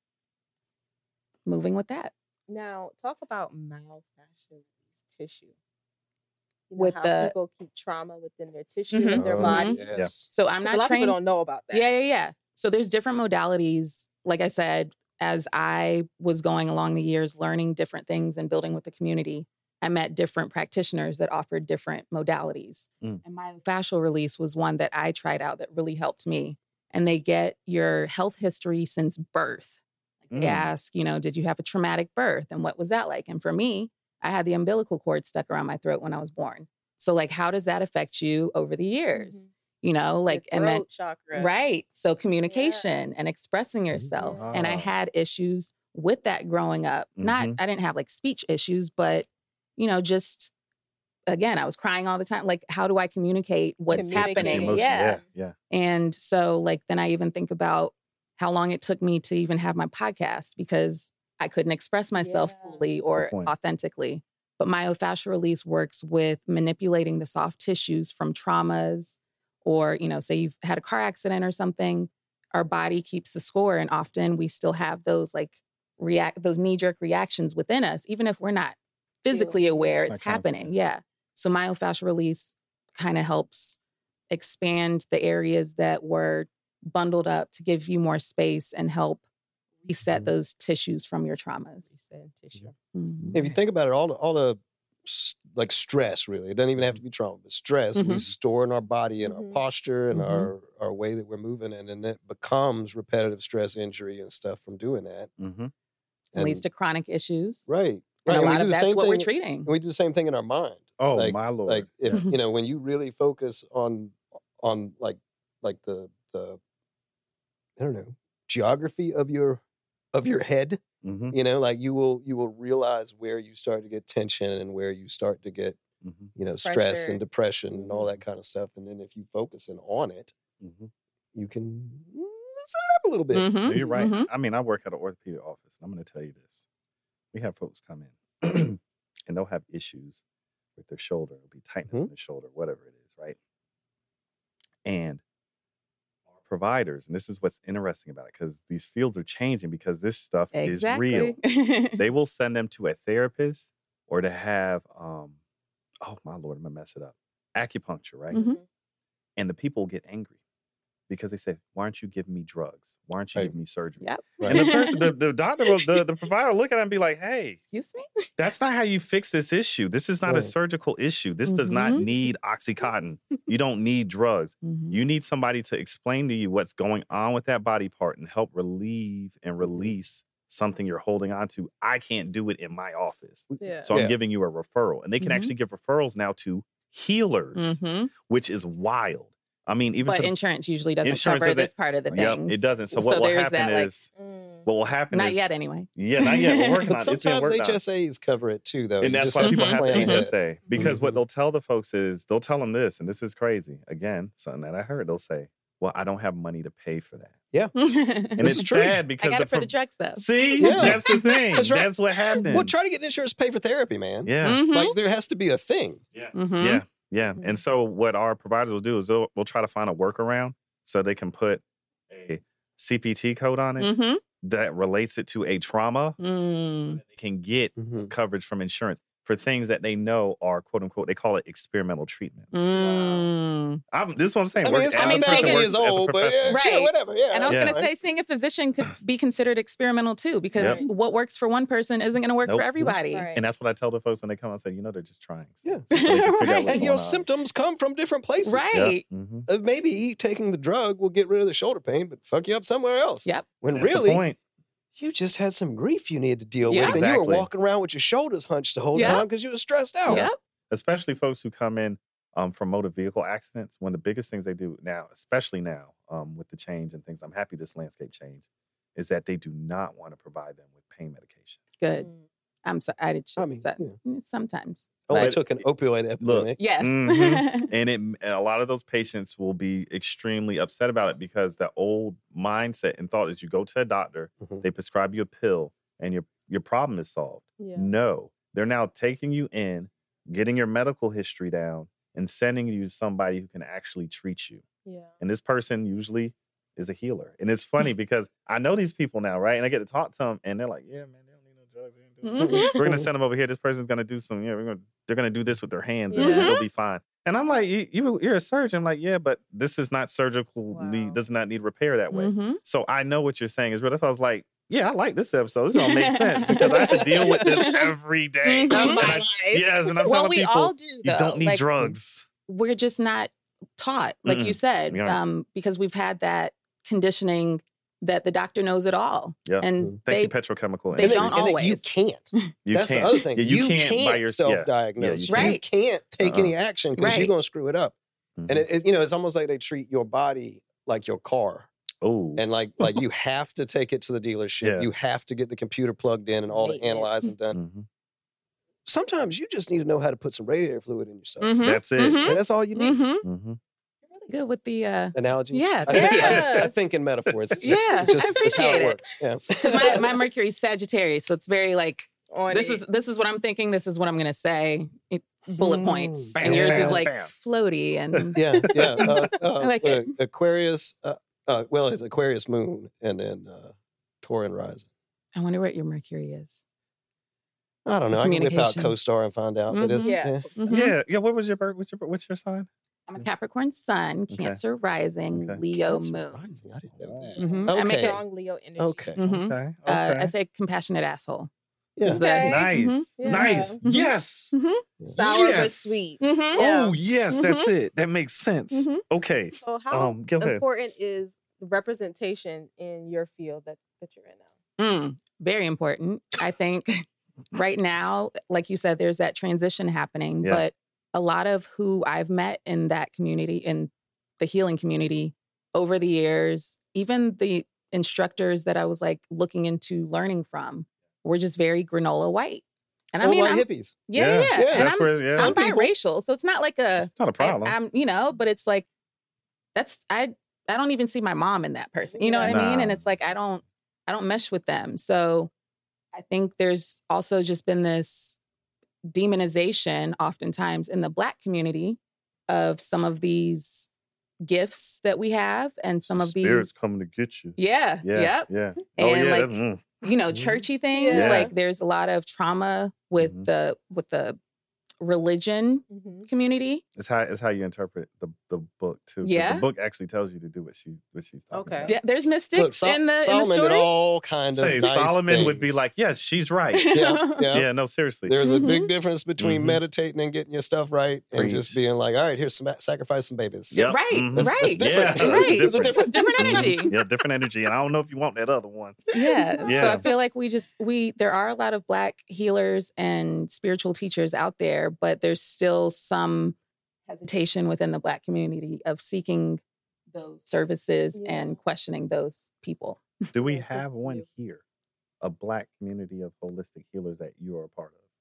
[SPEAKER 6] moving with that.
[SPEAKER 7] Now, talk about myofascial tissue. You know
[SPEAKER 6] With
[SPEAKER 7] how
[SPEAKER 6] the-
[SPEAKER 7] people keep trauma within their tissue
[SPEAKER 6] Mhm.
[SPEAKER 7] of their
[SPEAKER 8] Oh,
[SPEAKER 7] body.
[SPEAKER 8] Yes.
[SPEAKER 6] So I'm
[SPEAKER 7] A
[SPEAKER 6] not
[SPEAKER 7] lot of
[SPEAKER 6] trained.
[SPEAKER 7] people don't know about that.
[SPEAKER 6] Yeah, yeah, yeah. So there's different modalities. Like I said, as I was going along the years, learning different things and building with the community, I met different practitioners that offered different modalities.
[SPEAKER 2] Mm.
[SPEAKER 6] And myofascial release was one that I tried out that really helped me. And they get your health history since birth. Like they
[SPEAKER 2] Mm.
[SPEAKER 6] ask, you know, did you have a traumatic birth? And what was that like? And for me, I had the umbilical cord stuck around my throat when I was born. So like, how does that affect you over the years?
[SPEAKER 7] Mhm.
[SPEAKER 6] You know, like,
[SPEAKER 7] Your
[SPEAKER 6] and then,
[SPEAKER 7] throat chakra.
[SPEAKER 6] right. So communication and expressing yourself. And I
[SPEAKER 2] Ah.
[SPEAKER 6] had issues with that growing up. Not,
[SPEAKER 2] Mhm.
[SPEAKER 6] I didn't have like speech issues, but, you know, just, again, I was crying all the time. Like, how do I communicate what's
[SPEAKER 7] Communicating.
[SPEAKER 6] happening?
[SPEAKER 2] Emotion.
[SPEAKER 6] Yeah.
[SPEAKER 2] Yeah. Yeah.
[SPEAKER 6] And so, like, then I even think about how long it took me to even have my podcast because I couldn't express myself
[SPEAKER 7] Yeah.
[SPEAKER 6] fully or
[SPEAKER 2] point.
[SPEAKER 6] authentically. But myofascial release works with manipulating the soft tissues from traumas, or, you know, say you've had a car accident or something. Our body keeps the score, and often we still have those like react those knee jerk reactions within us, even if we're not physically
[SPEAKER 7] Feeling it.
[SPEAKER 6] aware
[SPEAKER 2] It's
[SPEAKER 6] it's
[SPEAKER 2] not
[SPEAKER 6] happening.
[SPEAKER 2] constant.
[SPEAKER 6] Yeah. So myofascial release kind of helps expand the areas that were bundled up to give you more space and help reset
[SPEAKER 8] Mhm.
[SPEAKER 6] those tissues from your traumas.
[SPEAKER 7] Reset tissue.
[SPEAKER 6] Mhm.
[SPEAKER 8] If you think about it, all the, all the s- like stress, really, it doesn't even have to be trauma, but stress we
[SPEAKER 6] Mhm.
[SPEAKER 8] store in our body and
[SPEAKER 7] Mhm.
[SPEAKER 8] our posture and
[SPEAKER 6] Mhm.
[SPEAKER 8] our our way that we're moving, and then it becomes repetitive stress injury and stuff from doing that.
[SPEAKER 2] Mm-hmm.
[SPEAKER 6] It leads to chronic issues.
[SPEAKER 8] right,
[SPEAKER 6] And
[SPEAKER 8] right.
[SPEAKER 6] a
[SPEAKER 8] we
[SPEAKER 6] lot
[SPEAKER 8] do
[SPEAKER 6] of
[SPEAKER 8] the
[SPEAKER 6] that's
[SPEAKER 8] same
[SPEAKER 6] what we're
[SPEAKER 8] thing-
[SPEAKER 6] treating.
[SPEAKER 8] And we do the same thing in our mind.
[SPEAKER 2] Oh
[SPEAKER 8] like,
[SPEAKER 2] my lord!
[SPEAKER 8] Like if
[SPEAKER 2] Yes.
[SPEAKER 8] you know when you really focus on on like like the the I don't know geography of your of your head,
[SPEAKER 2] Mhm,
[SPEAKER 8] you know, like you will you will realize where you start to get tension and where you start to get
[SPEAKER 2] mhm,
[SPEAKER 8] you know stress
[SPEAKER 7] Pressure.
[SPEAKER 8] and depression and all that kind of stuff. And then if you focus in on it,
[SPEAKER 2] mhm.
[SPEAKER 8] you can loosen it up a little bit.
[SPEAKER 6] Mhm,
[SPEAKER 2] No, you're right.
[SPEAKER 6] mhm.
[SPEAKER 2] I mean, I work at an orthopedic office, and I'm going to tell you this: we have folks come in, and they'll have issues with their shoulder, it'll be tightness in the shoulder, whatever it is, right? And our providers, and this is what's interesting about it, because these fields are changing because this stuff is real.
[SPEAKER 6] Exactly.
[SPEAKER 2] They will send them to a therapist or to have, um, oh my lord, I'm gonna mess it up, acupuncture, right?
[SPEAKER 6] Mhm.
[SPEAKER 2] And the people get angry because they say, "Why aren't you giving me drugs? Why aren't you
[SPEAKER 8] Right.
[SPEAKER 2] giving me surgery?"
[SPEAKER 6] Yep.
[SPEAKER 2] And the person, the, the doctor, will, the, the provider will look at it and be like, "Hey,
[SPEAKER 6] Excuse me?
[SPEAKER 2] that's not how you fix this issue. This is not a
[SPEAKER 8] Right.
[SPEAKER 2] surgical issue. This does not
[SPEAKER 6] Mhm.
[SPEAKER 2] need Oxycontin. You don't need drugs.
[SPEAKER 6] Mhm.
[SPEAKER 2] You need somebody to explain to you what's going on with that body part and help relieve and release something you're holding on to. I can't do it in my office.
[SPEAKER 7] Yeah.
[SPEAKER 2] So I'm
[SPEAKER 8] Yeah.
[SPEAKER 2] giving you a referral." And they can
[SPEAKER 6] Mhm.
[SPEAKER 2] actually give referrals now to healers,
[SPEAKER 6] Mhm.
[SPEAKER 2] which is wild. I mean, even
[SPEAKER 6] But
[SPEAKER 2] to the-
[SPEAKER 6] insurance usually doesn't
[SPEAKER 2] Insurance
[SPEAKER 6] cover
[SPEAKER 2] doesn't-
[SPEAKER 6] this part of the
[SPEAKER 2] Yep,
[SPEAKER 6] things.
[SPEAKER 2] it doesn't. So
[SPEAKER 6] So
[SPEAKER 2] what will
[SPEAKER 6] there's
[SPEAKER 2] happen
[SPEAKER 6] that, like,
[SPEAKER 2] is
[SPEAKER 7] Mm.
[SPEAKER 2] what will happen
[SPEAKER 6] Not
[SPEAKER 2] is
[SPEAKER 6] yet, anyway.
[SPEAKER 2] yeah, not yet. We're working
[SPEAKER 8] But
[SPEAKER 2] on it. It's being
[SPEAKER 8] sometimes
[SPEAKER 2] worked on.
[SPEAKER 8] H S As cover it too, though.
[SPEAKER 2] And
[SPEAKER 8] You
[SPEAKER 2] that's
[SPEAKER 8] just
[SPEAKER 2] why
[SPEAKER 8] have to
[SPEAKER 2] people have the
[SPEAKER 8] plan
[SPEAKER 2] H
[SPEAKER 8] ahead.
[SPEAKER 2] S A. Because what
[SPEAKER 8] Mhm.
[SPEAKER 2] they'll tell the folks is they'll tell them this, and this is crazy. Again, something that I heard. They'll say, "Well, I don't have money to pay for that." And
[SPEAKER 8] This
[SPEAKER 2] it's
[SPEAKER 8] is true.
[SPEAKER 2] sad
[SPEAKER 6] I
[SPEAKER 2] because
[SPEAKER 6] got
[SPEAKER 2] the
[SPEAKER 6] it for
[SPEAKER 2] pro-
[SPEAKER 6] the drugs, though.
[SPEAKER 2] see,
[SPEAKER 8] Yeah.
[SPEAKER 2] that's the thing.
[SPEAKER 8] That's
[SPEAKER 2] That's,
[SPEAKER 8] right.
[SPEAKER 2] what happens.
[SPEAKER 8] Well, try to get insurance to pay for therapy, man.
[SPEAKER 2] yeah,
[SPEAKER 6] Mhm.
[SPEAKER 8] Like there has to be a thing.
[SPEAKER 2] yeah,
[SPEAKER 6] Mhm.
[SPEAKER 2] yeah, yeah.
[SPEAKER 7] Mhm.
[SPEAKER 2] And so what our providers will do is they'll we'll try to find a workaround so they can put a C P T code on it
[SPEAKER 6] Mhm.
[SPEAKER 2] that relates it to a trauma.
[SPEAKER 6] Mm.
[SPEAKER 2] They can get
[SPEAKER 8] Mhm.
[SPEAKER 2] coverage from insurance. for things that they know are quote unquote, they call it experimental treatments.
[SPEAKER 6] Mm.
[SPEAKER 2] I'm, this is what I'm saying.
[SPEAKER 8] I mean,
[SPEAKER 2] Work-
[SPEAKER 8] it's
[SPEAKER 2] as a
[SPEAKER 8] fine
[SPEAKER 2] person
[SPEAKER 8] thousand
[SPEAKER 2] works
[SPEAKER 8] years
[SPEAKER 2] as a
[SPEAKER 8] old, but
[SPEAKER 2] professional.
[SPEAKER 8] yeah, sure,
[SPEAKER 6] Right.
[SPEAKER 8] whatever. Yeah,
[SPEAKER 6] And I was
[SPEAKER 2] Yeah.
[SPEAKER 6] going to say, seeing a physician could be considered experimental too, because
[SPEAKER 2] Yep.
[SPEAKER 6] what works for one person isn't going to work
[SPEAKER 2] Nope.
[SPEAKER 6] for everybody.
[SPEAKER 7] Right.
[SPEAKER 2] And that's what I tell the folks when they come and say, you know, they're just trying.
[SPEAKER 8] Yeah.
[SPEAKER 2] So they can figure out
[SPEAKER 6] Right.
[SPEAKER 2] what's
[SPEAKER 8] and your
[SPEAKER 2] going on.
[SPEAKER 8] symptoms come from different places.
[SPEAKER 6] Right.
[SPEAKER 2] Yep. Mhm.
[SPEAKER 8] Uh, maybe taking the drug will get rid of the shoulder pain, but fuck you up somewhere else.
[SPEAKER 6] Yep.
[SPEAKER 8] When
[SPEAKER 2] That's the
[SPEAKER 8] really,
[SPEAKER 2] point.
[SPEAKER 8] you just had some grief you needed to deal
[SPEAKER 6] Yeah.
[SPEAKER 8] with, and you were
[SPEAKER 2] Exactly.
[SPEAKER 8] walking around with your shoulders hunched the whole
[SPEAKER 6] Yeah.
[SPEAKER 8] time because you were stressed out.
[SPEAKER 6] Yep.
[SPEAKER 2] Especially folks who come in um, from motor vehicle accidents. One of the biggest things they do now, especially now um, with the change and things, I'm happy this landscape changed, is that they do not want to provide them with pain medication.
[SPEAKER 6] Good.
[SPEAKER 7] Mm.
[SPEAKER 6] I'm sorry. I did
[SPEAKER 8] I mean,
[SPEAKER 6] so-
[SPEAKER 8] yeah.
[SPEAKER 6] sometimes.
[SPEAKER 8] Only
[SPEAKER 2] But-
[SPEAKER 8] took an opioid epidemic.
[SPEAKER 6] Yes.
[SPEAKER 2] Mhm. and it and a lot of those patients will be extremely upset about it because the old mindset and thought is you go to a doctor,
[SPEAKER 8] Mhm.
[SPEAKER 2] they prescribe you a pill, and your your problem is solved.
[SPEAKER 7] Yeah.
[SPEAKER 2] No, they're now taking you in, getting your medical history down, and sending you to somebody who can actually treat you.
[SPEAKER 7] Yeah.
[SPEAKER 2] And this person usually is a healer. And it's funny because I know these people now, right? And I get to talk to them, and they're like, "Yeah, man, they don't need no drugs. They ain't doing nothing.
[SPEAKER 6] Mhm.
[SPEAKER 2] We're gonna send them over here. This person's gonna do some. Yeah, we're gonna they're gonna do this with their hands, and
[SPEAKER 7] Yeah.
[SPEAKER 2] it'll be fine." And I'm like, you, you "You're a surgeon." I'm like, "Yeah, but this is not surgical.
[SPEAKER 7] Wow.
[SPEAKER 2] Does not need repair that way."
[SPEAKER 6] Mhm.
[SPEAKER 2] So I know what you're saying is real. That's why I was like, "Yeah, I like this episode. This don't make sense because I have to deal with this every day."
[SPEAKER 6] Mhm.
[SPEAKER 2] And
[SPEAKER 7] Of my
[SPEAKER 2] I-
[SPEAKER 7] life.
[SPEAKER 2] yes, and I'm
[SPEAKER 6] Well,
[SPEAKER 2] telling
[SPEAKER 6] we
[SPEAKER 2] people
[SPEAKER 6] all do,
[SPEAKER 2] you
[SPEAKER 6] though.
[SPEAKER 2] don't need
[SPEAKER 6] Like,
[SPEAKER 2] drugs.
[SPEAKER 6] We're just not taught, like you
[SPEAKER 2] Mm-mm.
[SPEAKER 6] said,
[SPEAKER 2] We aren't.
[SPEAKER 6] um, because we've had that conditioning that the doctor knows it all.
[SPEAKER 2] Yeah.
[SPEAKER 6] And
[SPEAKER 2] Thank
[SPEAKER 6] they,
[SPEAKER 2] you, petrochemical.
[SPEAKER 6] they
[SPEAKER 8] And that-
[SPEAKER 6] don't
[SPEAKER 8] and that you
[SPEAKER 6] always.
[SPEAKER 8] can't.
[SPEAKER 2] You
[SPEAKER 8] That's
[SPEAKER 2] can't.
[SPEAKER 8] the other thing.
[SPEAKER 2] Yeah, you,
[SPEAKER 8] you
[SPEAKER 2] can't,
[SPEAKER 8] can't
[SPEAKER 2] by yourself.
[SPEAKER 8] self-diagnose.
[SPEAKER 2] Yeah, you
[SPEAKER 6] Right.
[SPEAKER 8] You can't take
[SPEAKER 2] Uh-uh.
[SPEAKER 8] any action because you're
[SPEAKER 6] Right.
[SPEAKER 8] going to screw it up.
[SPEAKER 2] Mhm.
[SPEAKER 8] And it, it- you know, it's almost like they treat your body like your car,
[SPEAKER 2] Oh,
[SPEAKER 8] and like like you have to take it to the dealership.
[SPEAKER 2] Yeah.
[SPEAKER 8] You have to get the computer plugged in and all the
[SPEAKER 7] Maintenance.
[SPEAKER 8] analyzing done.
[SPEAKER 2] Mhm.
[SPEAKER 8] Sometimes you just need to know how to put some radiator fluid in yourself,
[SPEAKER 6] Mhm.
[SPEAKER 2] That's it.
[SPEAKER 6] Mhm.
[SPEAKER 8] and that's all you need.
[SPEAKER 6] Mhm.
[SPEAKER 2] Mhm.
[SPEAKER 6] You're really good with the. Uh,
[SPEAKER 8] Analogies.
[SPEAKER 6] Yeah,
[SPEAKER 8] I,
[SPEAKER 6] thank
[SPEAKER 8] think-
[SPEAKER 7] you.
[SPEAKER 8] I, I think in metaphors. It's just,
[SPEAKER 6] Yeah,
[SPEAKER 8] it's just,
[SPEAKER 6] I
[SPEAKER 8] it's how
[SPEAKER 6] appreciate
[SPEAKER 8] it
[SPEAKER 6] it.
[SPEAKER 8] works. Yeah.
[SPEAKER 6] 'cause my, my Mercury's Sagittarius, so it's very like
[SPEAKER 7] On
[SPEAKER 6] this
[SPEAKER 7] it.
[SPEAKER 6] is this is what I'm thinking. This is what I'm gonna say. It, bullet points,
[SPEAKER 2] Bam,
[SPEAKER 6] and yours
[SPEAKER 2] bam,
[SPEAKER 6] is like
[SPEAKER 2] bam.
[SPEAKER 6] floaty and
[SPEAKER 8] yeah, yeah. Uh, uh,
[SPEAKER 6] I like
[SPEAKER 8] uh,
[SPEAKER 6] it.
[SPEAKER 8] Aquarius. Uh, uh, well, it's Aquarius moon, and then uh, Tauran rising.
[SPEAKER 6] I wonder what your Mercury is.
[SPEAKER 8] I don't know. I can whip out
[SPEAKER 6] Communication.
[SPEAKER 8] co-star and find out. But it's,
[SPEAKER 7] Mhm.
[SPEAKER 8] yeah.
[SPEAKER 7] Yeah.
[SPEAKER 6] Mhm.
[SPEAKER 2] Yeah, yeah. What was your birth? What's your what's your sign?
[SPEAKER 6] I'm a Capricorn Sun,
[SPEAKER 2] Okay.
[SPEAKER 6] Cancer rising,
[SPEAKER 2] Okay.
[SPEAKER 6] Leo
[SPEAKER 8] Cancer
[SPEAKER 6] moon.
[SPEAKER 8] rising, I didn't know that.
[SPEAKER 6] Mhm. I make
[SPEAKER 8] Okay.
[SPEAKER 6] it.
[SPEAKER 7] Strong Leo energy.
[SPEAKER 8] Okay.
[SPEAKER 6] Mhm.
[SPEAKER 2] Okay. Okay.
[SPEAKER 6] Uh, I say compassionate asshole.
[SPEAKER 8] Yeah.
[SPEAKER 6] Is the-
[SPEAKER 7] Okay.
[SPEAKER 2] nice.
[SPEAKER 6] Mhm.
[SPEAKER 7] Yeah.
[SPEAKER 2] Nice.
[SPEAKER 6] Mhm.
[SPEAKER 2] Yes.
[SPEAKER 6] Mhm.
[SPEAKER 7] Sour but
[SPEAKER 2] Yes.
[SPEAKER 7] sweet.
[SPEAKER 6] Mhm.
[SPEAKER 7] Yeah.
[SPEAKER 2] Oh yes, that's it. That makes sense.
[SPEAKER 6] Mhm.
[SPEAKER 2] Okay.
[SPEAKER 7] So how
[SPEAKER 2] Um, go ahead.
[SPEAKER 7] important is the representation in your field that, that you're in now?
[SPEAKER 6] Mm, very important. I think right now, like you said, there's that transition happening,
[SPEAKER 2] Yeah.
[SPEAKER 6] but a lot of who I've met in that community, in the healing community over the years, even the instructors that I was like looking into learning from were just very granola white. And I
[SPEAKER 8] Old
[SPEAKER 6] mean,
[SPEAKER 8] white
[SPEAKER 6] I'm,
[SPEAKER 8] hippies.
[SPEAKER 6] yeah, yeah,
[SPEAKER 2] Yeah.
[SPEAKER 6] yeah.
[SPEAKER 8] Yeah.
[SPEAKER 6] And
[SPEAKER 2] That's
[SPEAKER 6] I'm,
[SPEAKER 2] where yeah.
[SPEAKER 6] I'm
[SPEAKER 8] people-
[SPEAKER 6] biracial, so it's not like a,
[SPEAKER 2] It's not a problem.
[SPEAKER 6] I, am you know, but it's like, that's, I, I don't even see my mom in that person. You know what I mean?
[SPEAKER 2] Nah.
[SPEAKER 6] And it's like, I don't, I don't mesh with them. So I think there's also just been this demonization oftentimes in the Black community of some of these gifts that we have and some of
[SPEAKER 2] Spirits
[SPEAKER 6] these.
[SPEAKER 2] coming to get you.
[SPEAKER 6] Yeah.
[SPEAKER 2] Yeah.
[SPEAKER 6] Yep.
[SPEAKER 2] Yeah. Oh
[SPEAKER 6] And
[SPEAKER 2] yeah.
[SPEAKER 6] like,
[SPEAKER 2] that- mm.
[SPEAKER 6] you know,
[SPEAKER 8] Mhm.
[SPEAKER 6] churchy things.
[SPEAKER 7] Yeah.
[SPEAKER 6] Like there's a lot of trauma with
[SPEAKER 2] Mhm.
[SPEAKER 6] the, with the religion
[SPEAKER 7] Mm-hmm.
[SPEAKER 6] community.
[SPEAKER 2] It's how it's how you interpret the the book too. 'cause
[SPEAKER 6] Yeah.
[SPEAKER 2] The book actually tells you to do what she what she's talking
[SPEAKER 7] Okay.
[SPEAKER 2] about.
[SPEAKER 6] Yeah, there's mystics
[SPEAKER 8] Look, Sol-
[SPEAKER 6] in the, in the
[SPEAKER 8] Solomon did
[SPEAKER 6] stories.
[SPEAKER 8] all kind of
[SPEAKER 2] Say
[SPEAKER 8] nice
[SPEAKER 2] Solomon would be
[SPEAKER 8] things.
[SPEAKER 2] like, yes, she's right.
[SPEAKER 8] yeah, yeah.
[SPEAKER 2] yeah, no, seriously.
[SPEAKER 8] There's a
[SPEAKER 6] Mhm.
[SPEAKER 8] big difference between
[SPEAKER 2] Mhm.
[SPEAKER 8] meditating and getting your stuff right and just
[SPEAKER 2] Preach.
[SPEAKER 8] being like, all right, here's some sacrifice some babies.
[SPEAKER 2] Yep.
[SPEAKER 6] Right,
[SPEAKER 2] Mhm.
[SPEAKER 8] That's, that's
[SPEAKER 6] right.
[SPEAKER 8] different.
[SPEAKER 2] Yeah,
[SPEAKER 6] Right.
[SPEAKER 2] it's
[SPEAKER 8] Those are
[SPEAKER 2] different.
[SPEAKER 6] Different
[SPEAKER 2] Mhm.
[SPEAKER 6] energy.
[SPEAKER 2] Yeah, different energy. And I don't know if you want that other one.
[SPEAKER 6] Yeah.
[SPEAKER 2] Yeah.
[SPEAKER 6] So I feel like we just we there are a lot of Black healers and spiritual teachers out there, but there's still some hesitation within the Black community of seeking those services
[SPEAKER 7] Yeah.
[SPEAKER 6] and questioning those people.
[SPEAKER 2] Do we
[SPEAKER 7] Yeah, good
[SPEAKER 2] have
[SPEAKER 7] for
[SPEAKER 2] one
[SPEAKER 7] you.
[SPEAKER 2] here? A Black community of holistic healers that you are a part of?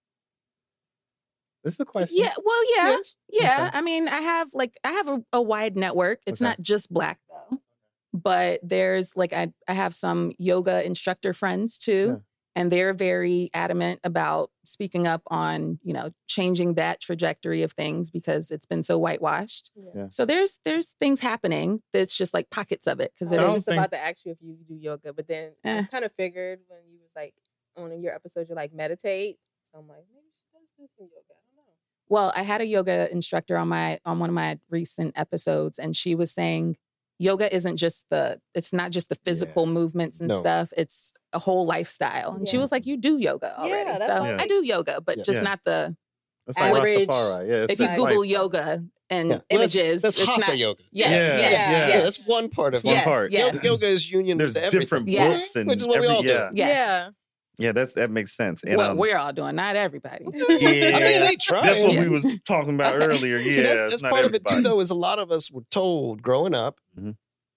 [SPEAKER 2] This is a question.
[SPEAKER 6] Yeah, well, yeah.
[SPEAKER 8] Yes.
[SPEAKER 6] Yeah,
[SPEAKER 2] Okay.
[SPEAKER 6] I mean, I have like I have a, a wide network. It's
[SPEAKER 2] Okay.
[SPEAKER 6] not just Black though, but there's like I I have some yoga instructor friends too,
[SPEAKER 2] Yeah.
[SPEAKER 6] and they're very adamant about speaking up on you know changing that trajectory of things because it's been so whitewashed.
[SPEAKER 2] Yeah.
[SPEAKER 6] So there's there's things happening that's just like pockets of it because
[SPEAKER 7] I
[SPEAKER 6] it
[SPEAKER 2] I
[SPEAKER 7] was
[SPEAKER 2] don't
[SPEAKER 6] is.
[SPEAKER 7] just
[SPEAKER 2] think-
[SPEAKER 7] about to ask you if you do yoga, but then I
[SPEAKER 6] Eh.
[SPEAKER 7] kind of figured when you was like on your episode, you're like meditate. So I'm like, maybe she does do some yoga. I don't know.
[SPEAKER 6] Well, I had a yoga instructor on my on one of my recent episodes, and she was saying yoga isn't just the it's not just the physical yeah. movements and
[SPEAKER 8] no.
[SPEAKER 6] stuff. It's a whole lifestyle. And
[SPEAKER 7] yeah.
[SPEAKER 6] she was like, "You do yoga already."
[SPEAKER 7] Yeah,
[SPEAKER 6] so
[SPEAKER 2] yeah.
[SPEAKER 6] I do yoga, but
[SPEAKER 8] yeah.
[SPEAKER 6] just
[SPEAKER 2] yeah.
[SPEAKER 6] not the
[SPEAKER 2] It's like
[SPEAKER 6] average.
[SPEAKER 2] Rastafari. Yeah, it's
[SPEAKER 6] if you
[SPEAKER 2] like
[SPEAKER 6] Google
[SPEAKER 2] life.
[SPEAKER 6] yoga and
[SPEAKER 8] Yeah. Well,
[SPEAKER 6] images,
[SPEAKER 8] that's, that's
[SPEAKER 6] it's
[SPEAKER 8] hatha
[SPEAKER 6] not
[SPEAKER 8] yoga.
[SPEAKER 6] Yes,
[SPEAKER 2] Yeah,
[SPEAKER 6] yes,
[SPEAKER 2] yeah,
[SPEAKER 6] yes,
[SPEAKER 8] Yeah, that's one part of
[SPEAKER 2] one
[SPEAKER 6] yes,
[SPEAKER 2] part.
[SPEAKER 6] Yes.
[SPEAKER 8] Yoga, yoga is union
[SPEAKER 2] There's
[SPEAKER 8] with everything.
[SPEAKER 2] different
[SPEAKER 6] Yes.
[SPEAKER 2] books and
[SPEAKER 8] Which is what we
[SPEAKER 2] every,
[SPEAKER 8] all do.
[SPEAKER 2] yeah.
[SPEAKER 6] Yes.
[SPEAKER 7] Yeah.
[SPEAKER 2] Yeah, that's that makes sense. And
[SPEAKER 6] what
[SPEAKER 2] um,
[SPEAKER 6] we're all doing, not everybody.
[SPEAKER 2] yeah,
[SPEAKER 8] I mean, they try.
[SPEAKER 2] that's what
[SPEAKER 6] Yeah.
[SPEAKER 2] we was talking about
[SPEAKER 6] Okay.
[SPEAKER 2] earlier. Yeah,
[SPEAKER 8] See, that's,
[SPEAKER 2] it's
[SPEAKER 8] that's
[SPEAKER 2] not
[SPEAKER 8] part of it too,
[SPEAKER 2] everybody.
[SPEAKER 8] though, is a lot of us were told growing up,
[SPEAKER 2] Mhm.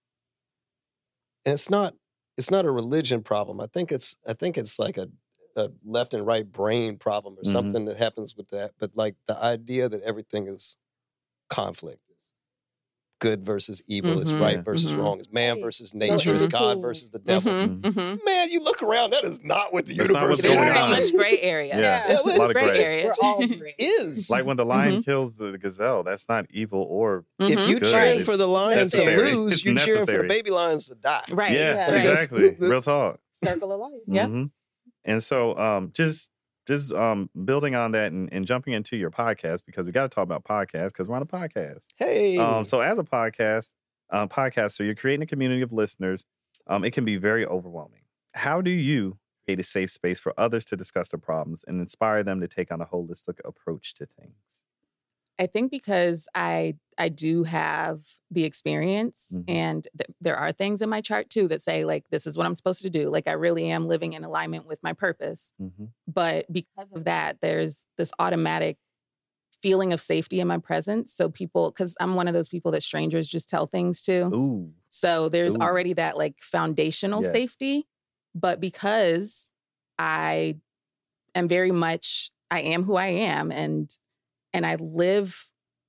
[SPEAKER 8] and it's not it's not a religion problem. I think it's I think it's like a, a left and right brain problem or
[SPEAKER 2] Mhm.
[SPEAKER 8] something that happens with that. But like the idea that everything is conflict, is good versus evil, is
[SPEAKER 6] Mhm,
[SPEAKER 8] right versus
[SPEAKER 6] mhm.
[SPEAKER 8] wrong, is man
[SPEAKER 7] Right.
[SPEAKER 8] versus nature, is
[SPEAKER 6] Mhm.
[SPEAKER 8] God versus the devil.
[SPEAKER 6] Mhm, mhm.
[SPEAKER 8] Man, you look around, that is not what the
[SPEAKER 2] That's not
[SPEAKER 8] universe
[SPEAKER 2] what's
[SPEAKER 6] There's
[SPEAKER 2] going
[SPEAKER 6] so
[SPEAKER 2] on.
[SPEAKER 6] much gray area.
[SPEAKER 2] Yeah,
[SPEAKER 7] Yeah,
[SPEAKER 2] it's
[SPEAKER 8] it's
[SPEAKER 2] a lot of
[SPEAKER 6] gray
[SPEAKER 2] gray.
[SPEAKER 6] area.
[SPEAKER 7] We're all great.
[SPEAKER 8] is.
[SPEAKER 2] Like when the lion
[SPEAKER 6] Mhm.
[SPEAKER 2] kills the gazelle, that's not evil or
[SPEAKER 8] if
[SPEAKER 6] Mhm.
[SPEAKER 8] you
[SPEAKER 2] Good.
[SPEAKER 8] cheering
[SPEAKER 2] It's
[SPEAKER 8] for the lions to
[SPEAKER 2] necessary.
[SPEAKER 8] lose,
[SPEAKER 2] It's
[SPEAKER 8] you're cheering for the
[SPEAKER 2] necessary.
[SPEAKER 8] baby lions to die.
[SPEAKER 6] Right.
[SPEAKER 2] yeah,
[SPEAKER 7] Yeah.
[SPEAKER 6] Right.
[SPEAKER 2] exactly.
[SPEAKER 8] That's-
[SPEAKER 2] Real talk.
[SPEAKER 7] Circle of life.
[SPEAKER 6] Yeah.
[SPEAKER 2] Mhm. And so, um, just just um, building on that and, and jumping into your podcast because we got to talk about podcasts because we're on a podcast.
[SPEAKER 8] Hey.
[SPEAKER 2] Um, so as a podcast, uh, podcaster, you're creating a community of listeners. Um, it can be very overwhelming. How do you create a safe space for others to discuss their problems and inspire them to take on a holistic approach to things?
[SPEAKER 6] I think because I I do have the experience
[SPEAKER 2] Mhm.
[SPEAKER 6] and th- there are things in my chart too that say like this is what I'm supposed to do. Like I really am living in alignment with my purpose.
[SPEAKER 2] Mm-hmm.
[SPEAKER 6] But because of that, there's this automatic feeling of safety in my presence. So people, because I'm one of those people that strangers just tell things to.
[SPEAKER 2] Ooh.
[SPEAKER 6] So there's
[SPEAKER 2] Ooh.
[SPEAKER 6] already that like foundational
[SPEAKER 2] Yes.
[SPEAKER 6] safety. But because I am very much, I am who I am and and I live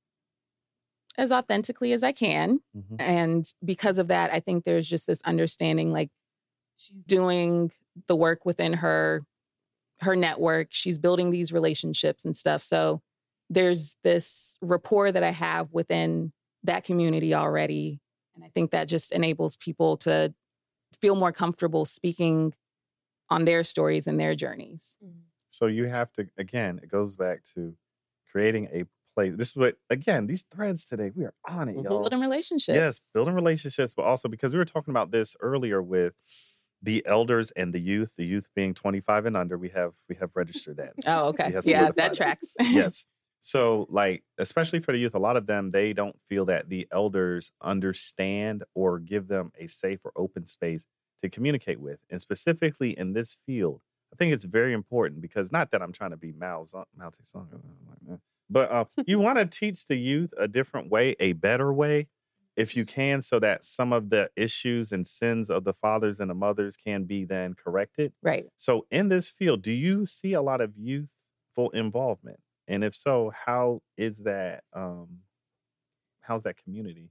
[SPEAKER 6] as authentically as I can.
[SPEAKER 2] Mm-hmm.
[SPEAKER 6] And because of that, I think there's just this understanding like she's doing the work within her her network. She's building these relationships and stuff. So there's this rapport that I have within that community already. And I think that just enables people to feel more comfortable speaking on their stories and their journeys.
[SPEAKER 2] So you have to, again, it goes back to creating a place. This is what, again, these threads today, we are on it,
[SPEAKER 8] Mhm.
[SPEAKER 2] y'all.
[SPEAKER 6] Building relationships.
[SPEAKER 2] Yes, building relationships, but also because we were talking about this earlier with the elders and the youth, the youth being twenty-five and under, we have we have registered that.
[SPEAKER 6] Oh, okay.
[SPEAKER 2] We have
[SPEAKER 6] Yeah,
[SPEAKER 2] solidified
[SPEAKER 6] that tracks.
[SPEAKER 2] Yes. So, like, especially for the youth, a lot of them, they don't feel that the elders understand or give them a safe or open space to communicate with. And specifically in this field, I think it's very important because not that I'm trying to be Mao Zedong, Mao Zedong, but uh, you want to teach the youth a different way, a better way, if you can, so that some of the issues and sins of the fathers and the mothers can be then corrected.
[SPEAKER 6] Right.
[SPEAKER 2] So in this field, do you see a lot of youthful involvement? And if so, how is that? Um, how's that community?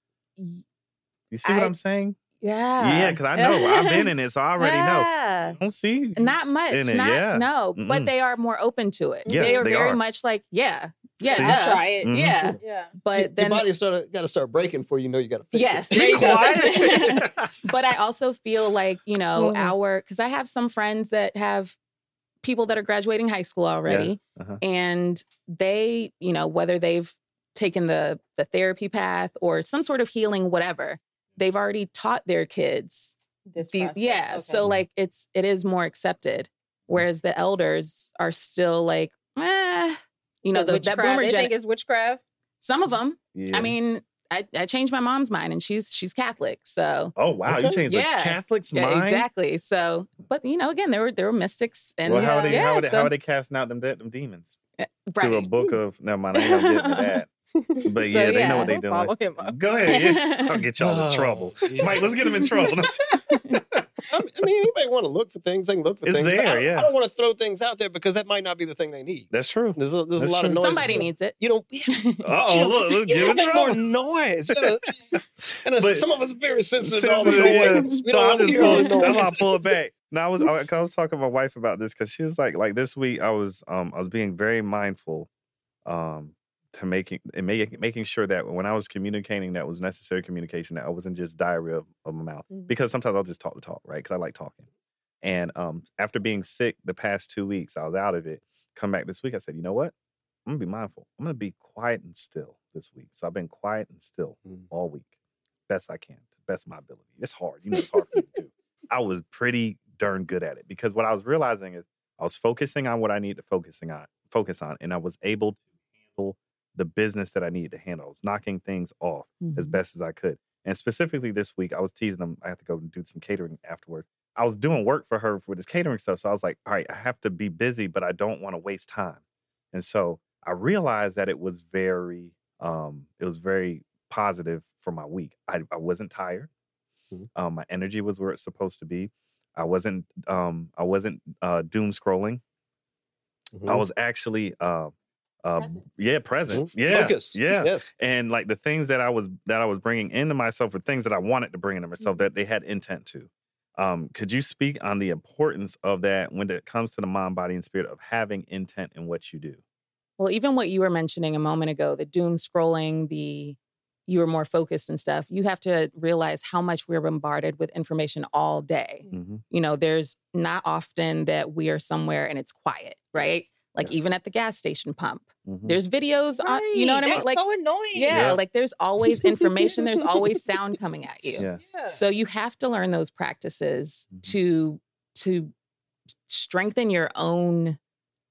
[SPEAKER 6] Y-
[SPEAKER 2] You see what
[SPEAKER 6] I-
[SPEAKER 2] I'm saying?
[SPEAKER 6] Yeah.
[SPEAKER 2] Yeah, because I know I've been in it, so I already know.
[SPEAKER 6] Yeah.
[SPEAKER 2] I don't see
[SPEAKER 6] Not much.
[SPEAKER 2] in it,
[SPEAKER 6] Not
[SPEAKER 2] yeah.
[SPEAKER 6] no,
[SPEAKER 2] Mm-mm.
[SPEAKER 6] but they are more open to it.
[SPEAKER 2] Yeah,
[SPEAKER 6] they are
[SPEAKER 2] they
[SPEAKER 6] very
[SPEAKER 2] are.
[SPEAKER 6] much like, yeah, yeah,
[SPEAKER 2] See?
[SPEAKER 6] duh.
[SPEAKER 7] I'll try it.
[SPEAKER 2] Mhm.
[SPEAKER 6] Yeah.
[SPEAKER 7] Yeah.
[SPEAKER 6] But
[SPEAKER 8] Your
[SPEAKER 6] then
[SPEAKER 8] body started got to start breaking before you know you got to fix
[SPEAKER 6] yes,
[SPEAKER 8] it.
[SPEAKER 6] there you go.
[SPEAKER 2] Quiet.
[SPEAKER 6] But I also feel like, you know,
[SPEAKER 7] Mhm.
[SPEAKER 6] our because I have some friends that have people that are graduating high school already,
[SPEAKER 2] Uh-huh.
[SPEAKER 6] and they, you know, whether they've taken the the therapy path or some sort of healing, whatever, they've already taught their kids.
[SPEAKER 7] This
[SPEAKER 6] The,
[SPEAKER 7] process.
[SPEAKER 6] yeah,
[SPEAKER 7] Okay.
[SPEAKER 6] so like it's it is more accepted, whereas the elders are still like, eh, you know,
[SPEAKER 7] So
[SPEAKER 6] the, that
[SPEAKER 7] witchcraft,
[SPEAKER 6] boomer
[SPEAKER 7] they
[SPEAKER 6] gen.
[SPEAKER 7] think it's witchcraft.
[SPEAKER 6] Some of them.
[SPEAKER 2] Yeah.
[SPEAKER 6] I mean, I, I changed my mom's mind, and she's she's Catholic, so
[SPEAKER 2] oh wow, you
[SPEAKER 8] Okay.
[SPEAKER 2] changed
[SPEAKER 6] Yeah.
[SPEAKER 2] the Catholic's
[SPEAKER 6] yeah,
[SPEAKER 2] mind.
[SPEAKER 6] exactly. So, but you know, again, there were there were mystics, and
[SPEAKER 2] Well, how are they?
[SPEAKER 6] yeah,
[SPEAKER 2] how are they?
[SPEAKER 6] so-
[SPEAKER 2] how are they casting out them, de- them demons
[SPEAKER 6] right.
[SPEAKER 2] through a book of? Never mind, I ain't gonna get into that. But
[SPEAKER 6] So,
[SPEAKER 2] yeah, they know what
[SPEAKER 6] yeah.
[SPEAKER 2] they doing.
[SPEAKER 7] Follow him up.
[SPEAKER 2] Go ahead, yeah. I'll get y'all in trouble. Mike, let's get them in trouble.
[SPEAKER 8] I mean, anybody want to look for things, they can look for
[SPEAKER 2] It's
[SPEAKER 8] things. but
[SPEAKER 2] there,
[SPEAKER 8] I, don't-
[SPEAKER 2] yeah.
[SPEAKER 8] I don't want to throw things out there because that might not be the thing they need.
[SPEAKER 2] That's true.
[SPEAKER 8] There's a, there's a
[SPEAKER 2] That's
[SPEAKER 8] lot of
[SPEAKER 2] true.
[SPEAKER 8] noise.
[SPEAKER 6] Somebody needs it.
[SPEAKER 8] You don't.
[SPEAKER 2] Uh oh, look, let's
[SPEAKER 8] You
[SPEAKER 2] get
[SPEAKER 8] don't
[SPEAKER 2] in
[SPEAKER 8] make more
[SPEAKER 2] trouble.
[SPEAKER 8] noise. You know, and it's-
[SPEAKER 2] But-
[SPEAKER 8] some of us are very sensitive to all the
[SPEAKER 2] Sensitive, yeah.
[SPEAKER 8] noise. We
[SPEAKER 2] So I
[SPEAKER 8] don't want to
[SPEAKER 2] just
[SPEAKER 8] hear all the
[SPEAKER 2] pulled- That's why I
[SPEAKER 8] noise.
[SPEAKER 2] pulled back. No, I was I, I was talking to my wife about this because she was like, like this week I was um I was being very mindful, um to making and making making sure that when I was communicating that was necessary communication, that I wasn't just diarrhea of, of my mouth,
[SPEAKER 7] Mhm.
[SPEAKER 2] because sometimes I'll just talk to talk, right? Because I like talking. And um after being sick the past two weeks, I was out of it come back this week, I said, you know what? I'm going to be mindful. I'm going to be quiet and still this week. So I've been quiet and still mm. all week. Best I can, to best of my ability. It's hard. You know, it's hard for me to do. I was pretty darn good at it because what I was realizing is I was focusing on what I need to focusing on, focus on, and I was able to handle the business that I needed to handle. I was knocking things off mm-hmm. as best as I could. And specifically this week, I was teasing them. I had to go and do some catering afterwards. I was doing work for her for this catering stuff. So I was like, all right, I have to be busy, but I don't want to waste time. And so I realized that it was very, um, it was very positive for my week. I, I wasn't tired. Mm-hmm. Um, my energy was where it's supposed to be. I wasn't, um, I wasn't uh, doom scrolling. Mm-hmm. I was actually, uh, uh, present. yeah, present, mm-hmm. yeah,
[SPEAKER 8] focused,
[SPEAKER 2] yeah,
[SPEAKER 8] yes.
[SPEAKER 2] And like the things that I was that I was bringing into myself were things that I wanted to bring into myself mm-hmm. that they had intent to. Um, could you speak on the importance of that when it comes to the mind, body, and spirit of having intent in what you do?
[SPEAKER 6] Well, even what you were mentioning a moment ago, the doom scrolling, the you were more focused and stuff, you have to realize how much we're bombarded with information all day. Mm-hmm. You know, there's not often that we are somewhere and it's quiet, right? Yes. Like yes. even at the gas station pump, mm-hmm. there's videos
[SPEAKER 7] right.
[SPEAKER 6] on, you know what I mean?
[SPEAKER 7] That's
[SPEAKER 6] like
[SPEAKER 7] so annoying.
[SPEAKER 6] Yeah, yeah, like there's always information, there's always sound coming at you.
[SPEAKER 2] Yeah.
[SPEAKER 7] Yeah.
[SPEAKER 6] So you have to learn those practices mm-hmm. to to strengthen your own,